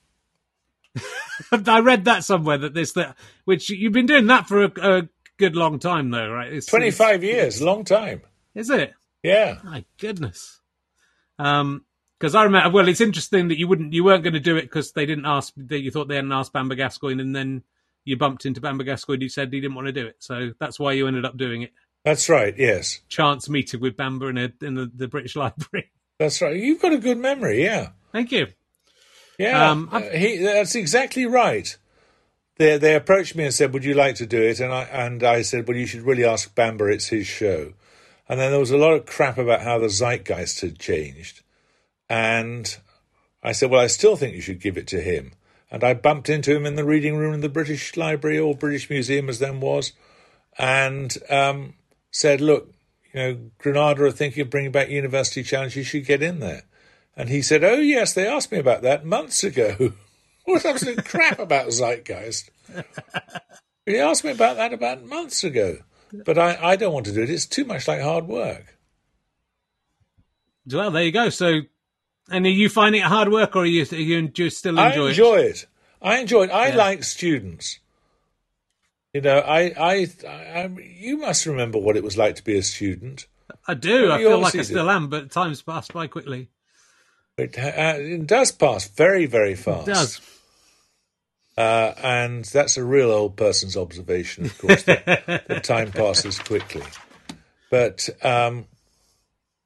I read that somewhere which you've been doing that for a good long time, though, right? 25 years, long time. Is it? Yeah. My goodness. Because I remember. Well, it's interesting that you weren't going to do it because they didn't ask. That you thought they hadn't asked Bamber Gascoigne, and then you bumped into Bamber Gascoigne who said he didn't want to do it. So that's why you ended up doing it. That's right. Yes. Chance meeting with Bamber in the British Library. That's right. You've got a good memory. Yeah. Thank you. Yeah. That's exactly right. They approached me and said, "Would you like to do it?" And I said, "Well, you should really ask Bamber. It's his show." And then there was a lot of crap about how the zeitgeist had changed. And I said, "Well, I still think you should give it to him." And I bumped into him in the reading room in the British Library, or British Museum as then was, and said, "Look, Granada are thinking of bringing back University Challenge. You should get in there." And he said, "Oh, yes, they asked me about that months ago." What absolute crap about zeitgeist. He asked me about that about months ago. But I don't want to do it. It's too much like hard work. Well, there you go. So, and are you finding it hard work, or are you still enjoy it? I enjoy it. I like students. You must remember what it was like to be a student. I do. I feel like I still am, but time's passed by quickly. It does pass very, very fast. It does. And that's a real old person's observation, of course, that time passes quickly. But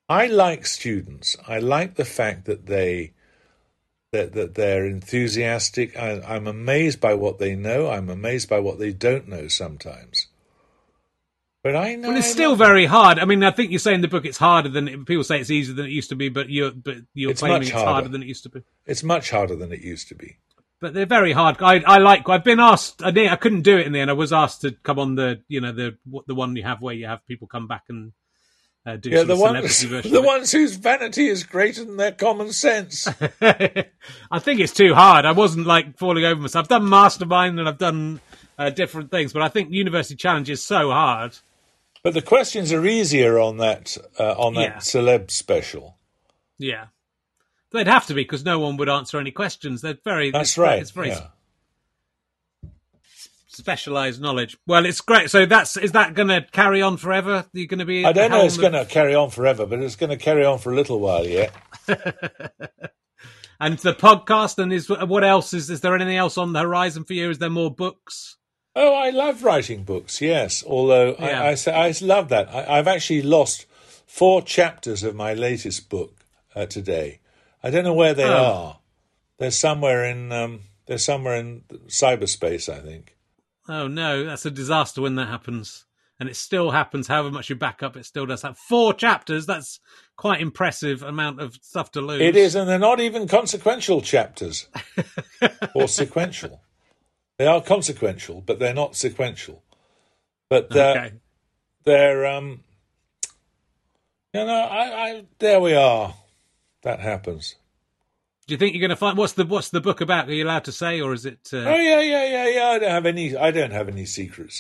I like students. I like the fact that they're enthusiastic. I'm amazed by what they know. I'm amazed by what they don't know sometimes. But I know. Well, it's still very hard. I mean, I think you say in the book it's harder than people say it's easier than it used to be, but you're claiming it's harder than it used to be. It's much harder than it used to be. But they're very hard. I've been asked. I couldn't do it in the end. I was asked to come on the one you have where you have people come back and do some celebrity version. The ones whose vanity is greater than their common sense. I think it's too hard. I wasn't like falling over myself. I've done Mastermind and I've done different things, but I think University Challenge is so hard. But the questions are easier on that celeb special. Yeah. They'd have to be because no one would answer any questions. They're very. That's right. It's very specialised knowledge. Well, it's great. So is that going to carry on forever? You're going to be. I don't know. It's going to carry on forever, but it's going to carry on for a little while yet. And the podcast, and what else is there anything else on the horizon for you? Is there more books? Oh, I love writing books. Yes, although I love that. I've actually lost 4 chapters of my latest book today. I don't know where they are. They're somewhere in cyberspace, I think. Oh no, that's a disaster when that happens. And it still happens, however much you back up, it still does have 4 chapters. That's quite impressive amount of stuff to lose. It is, and they're not even consequential chapters. Or sequential. They are consequential, but they're not sequential. But they're there we are. That happens. Do you think you're going to find what's the book about? Are you allowed to say, or is it? Oh yeah. I don't have any secrets.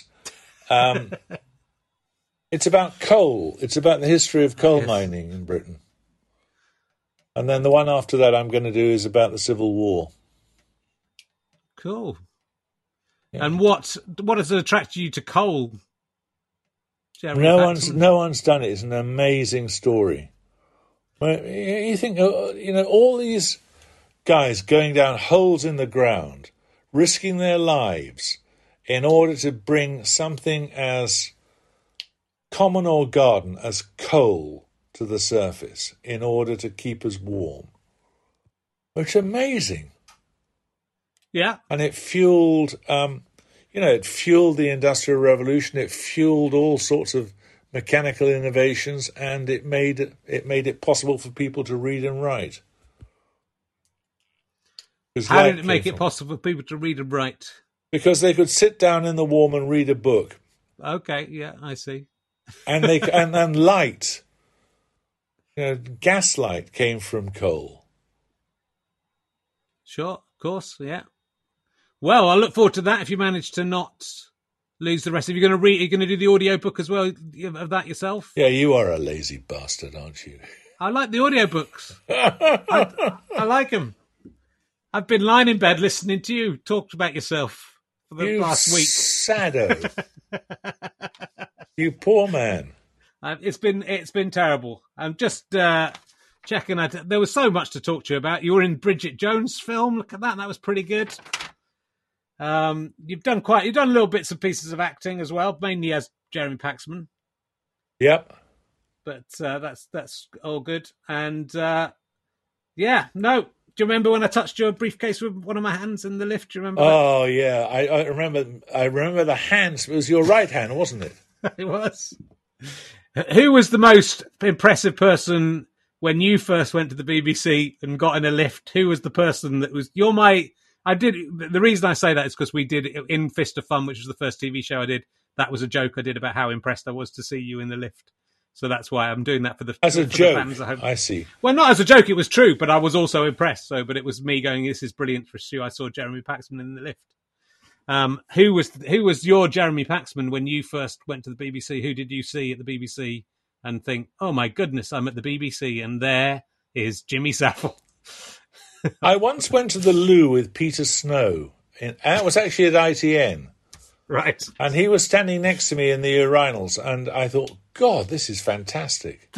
It's about coal. It's about the history of coal mining in Britain. And then the one after that I'm going to do is about the Civil War. Cool. Yeah. And what has attracted you to coal? No one's done it. It's an amazing story. You think, all these guys going down holes in the ground, risking their lives in order to bring something as common or garden as coal to the surface in order to keep us warm. It's amazing. Yeah. And it fueled, it fueled the Industrial Revolution. It fueled all sorts of mechanical innovations, and it made it possible for people to read and write. How did it make it possible for people to read and write? Because they could sit down in the warm and read a book. Okay, yeah, I see. And they and light, gaslight came from coal. Sure, of course, yeah. Well, I look forward to that if you manage to not lose the rest. Are you going to read? Are you going to do the audiobook as well of that yourself? Yeah, you are a lazy bastard, aren't you? I like the audiobooks. I like them. I've been lying in bed listening to you talk about yourself for the last week. Sado. You poor man. It's been terrible. I'm just checking out. There was so much to talk to you about. You were in Bridget Jones' film. Look at that. That was pretty good. You've done little bits and pieces of acting as well, mainly as Jeremy Paxman. Yep. But that's all good. And do you remember when I touched your briefcase with one of my hands in the lift? Do you remember? Oh yeah, I remember. I remember the hands. It was your right hand, wasn't it? It was. Who was the most impressive person when you first went to the BBC and got in a lift? Who was the person that was? The reason I say that is because we did it in Fist of Fun, which was the first TV show I did. That was a joke I did about how impressed I was to see you in the lift. So that's why I'm doing that for the fans. I see. Well, not as a joke, it was true, but I was also impressed. But it was me going, "This is brilliant for Stu." I saw Jeremy Paxman in the lift. Who was your Jeremy Paxman when you first went to the BBC? Who did you see at the BBC and think, "Oh my goodness, I'm at the BBC and there is Jimmy Savile"? I once went to the loo with Peter Snow. It was actually at ITN. Right. And he was standing next to me in the urinals, and I thought, God, this is fantastic.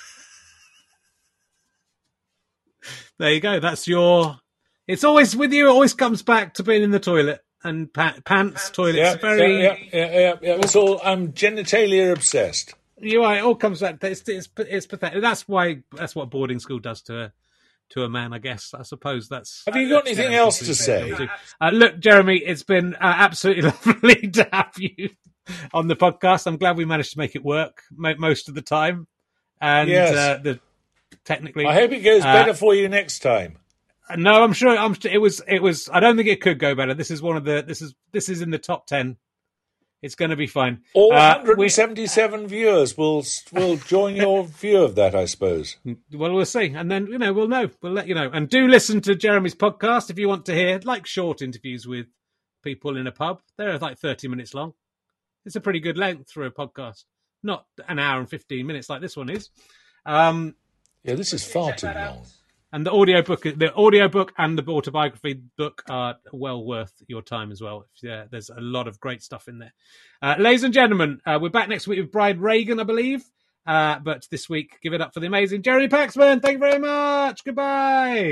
There you go. That's it's always with you. It always comes back to being in the toilet and pants, toilets. Yeah. It's all, I'm genitalia obsessed. You're right. It all comes back. It's pathetic. That's what boarding school does to a man, I guess. I suppose that's... Have you got anything else to say? Look, Jeremy, it's been absolutely lovely to have you on the podcast. I'm glad we managed to make it work most of the time. And yes. Technically... I hope it goes better for you next time. No, I'm sure it was. I don't think it could go better. This is this is in the top 10. It's going to be fine. All 177 viewers will join your view of that, I suppose. Well, we'll see. And then, we'll know. We'll let you know. And do listen to Jeremy's podcast if you want to hear, short interviews with people in a pub. They're 30 minutes long. It's a pretty good length for a podcast. Not an hour and 15 minutes like this one is. This is far too long. And the audiobook and the autobiography book are well worth your time as well. Yeah, there's a lot of great stuff in there. Ladies and gentlemen, we're back next week with Bride Reagan, I believe. But this week, give it up for the amazing Jeremy Paxman. Thank you very much. Goodbye.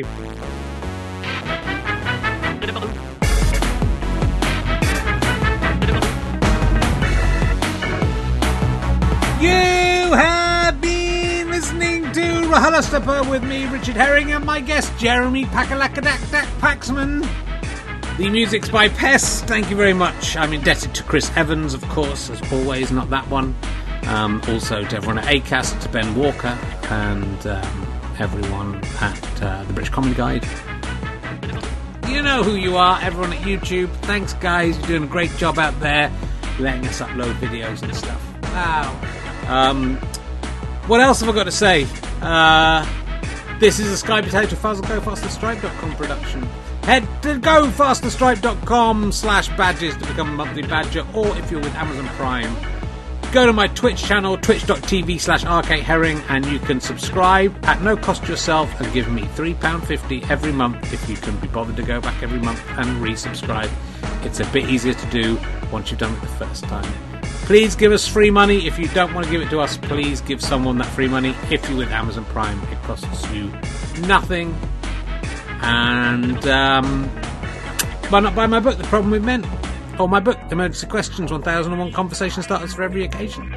You have been listening to RHLSTP with me, Richard Herring, and my guest, Jeremy Paxman. The music's by Pest. Thank you very much. I'm indebted to Chris Evans, of course, as always, not that one. Also to everyone at ACAST, to Ben Walker, and everyone at the British Comedy Guide. You know who you are, everyone at YouTube. Thanks, guys. You're doing a great job out there, letting us upload videos and stuff. Wow. What else have I got to say? This is a Sky Potato Fuzzle GoFasterStripe.com production. Head to GoFasterStripe.com/badges to become a monthly badger, or if you're with Amazon Prime, go to my Twitch channel, twitch.tv/RKHerring, and you can subscribe at no cost to yourself and give me £3.50 every month if you can be bothered to go back every month and resubscribe. It's a bit easier to do once you've done it the first time. Please give us free money. If you don't want to give it to us, please give someone that free money. If you're with Amazon Prime, it costs you nothing. And why not buy my book, The Problem with Men? Or my book, Emergency Questions, 1001 Conversation Starters for Every Occasion.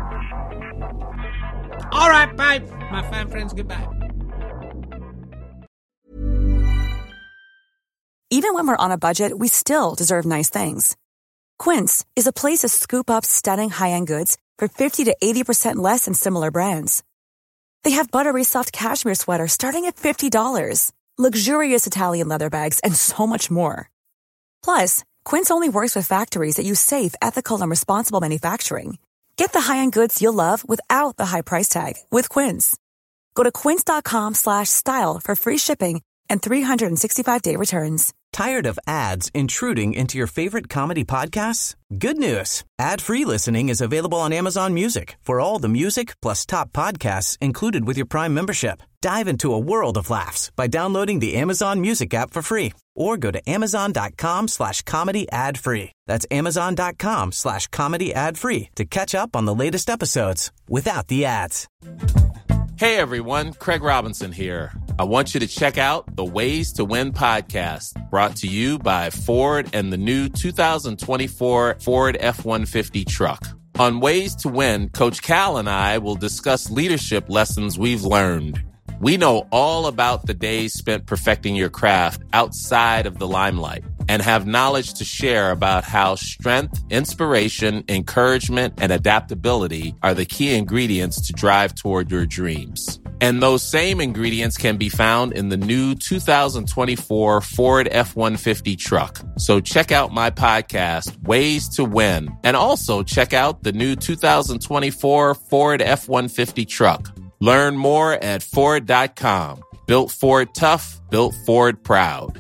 All right, bye. My fan friends, goodbye. Even when we're on a budget, we still deserve nice things. Quince is a place to scoop up stunning high-end goods for 50 to 80% less than similar brands. They have buttery soft cashmere sweaters starting at $50, luxurious Italian leather bags, and so much more. Plus, Quince only works with factories that use safe, ethical, and responsible manufacturing. Get the high-end goods you'll love without the high price tag with Quince. Go to quince.com/style for free shipping and 365-day returns. Tired of ads intruding into your favorite comedy podcasts? Good news. Ad-free listening is available on Amazon Music for all the music plus top podcasts included with your Prime membership. Dive into a world of laughs by downloading the Amazon Music app for free or go to amazon.com/comedy ad-free. That's amazon.com/comedy ad-free to catch up on the latest episodes without the ads. Hey everyone, Craig Robinson here. I want you to check out the Ways to Win podcast, brought to you by Ford and the new 2024 Ford F-150 truck. On Ways to Win, Coach Cal and I will discuss leadership lessons we've learned. We know all about the days spent perfecting your craft outside of the limelight and have knowledge to share about how strength, inspiration, encouragement, and adaptability are the key ingredients to drive toward your dreams. And those same ingredients can be found in the new 2024 Ford F-150 truck. So check out my podcast, Ways to Win, and also check out the new 2024 Ford F-150 truck. Learn more at Ford.com. Built Ford tough, built Ford proud.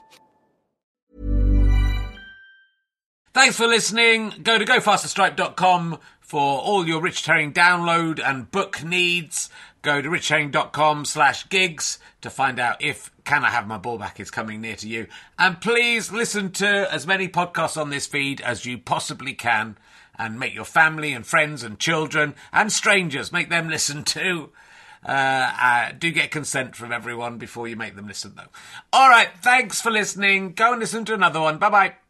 Thanks for listening. Go to GoFasterStripe.com for all your Richard Herring download and book needs. Go to richardherring.com/gigs to find out if Can I Have My Ball Back is coming near to you. And please listen to as many podcasts on this feed as you possibly can. And make your family and friends and children and strangers, make them listen too. Do get consent from everyone before you make them listen, though. All right, thanks for listening. Go and listen to another one. Bye-bye.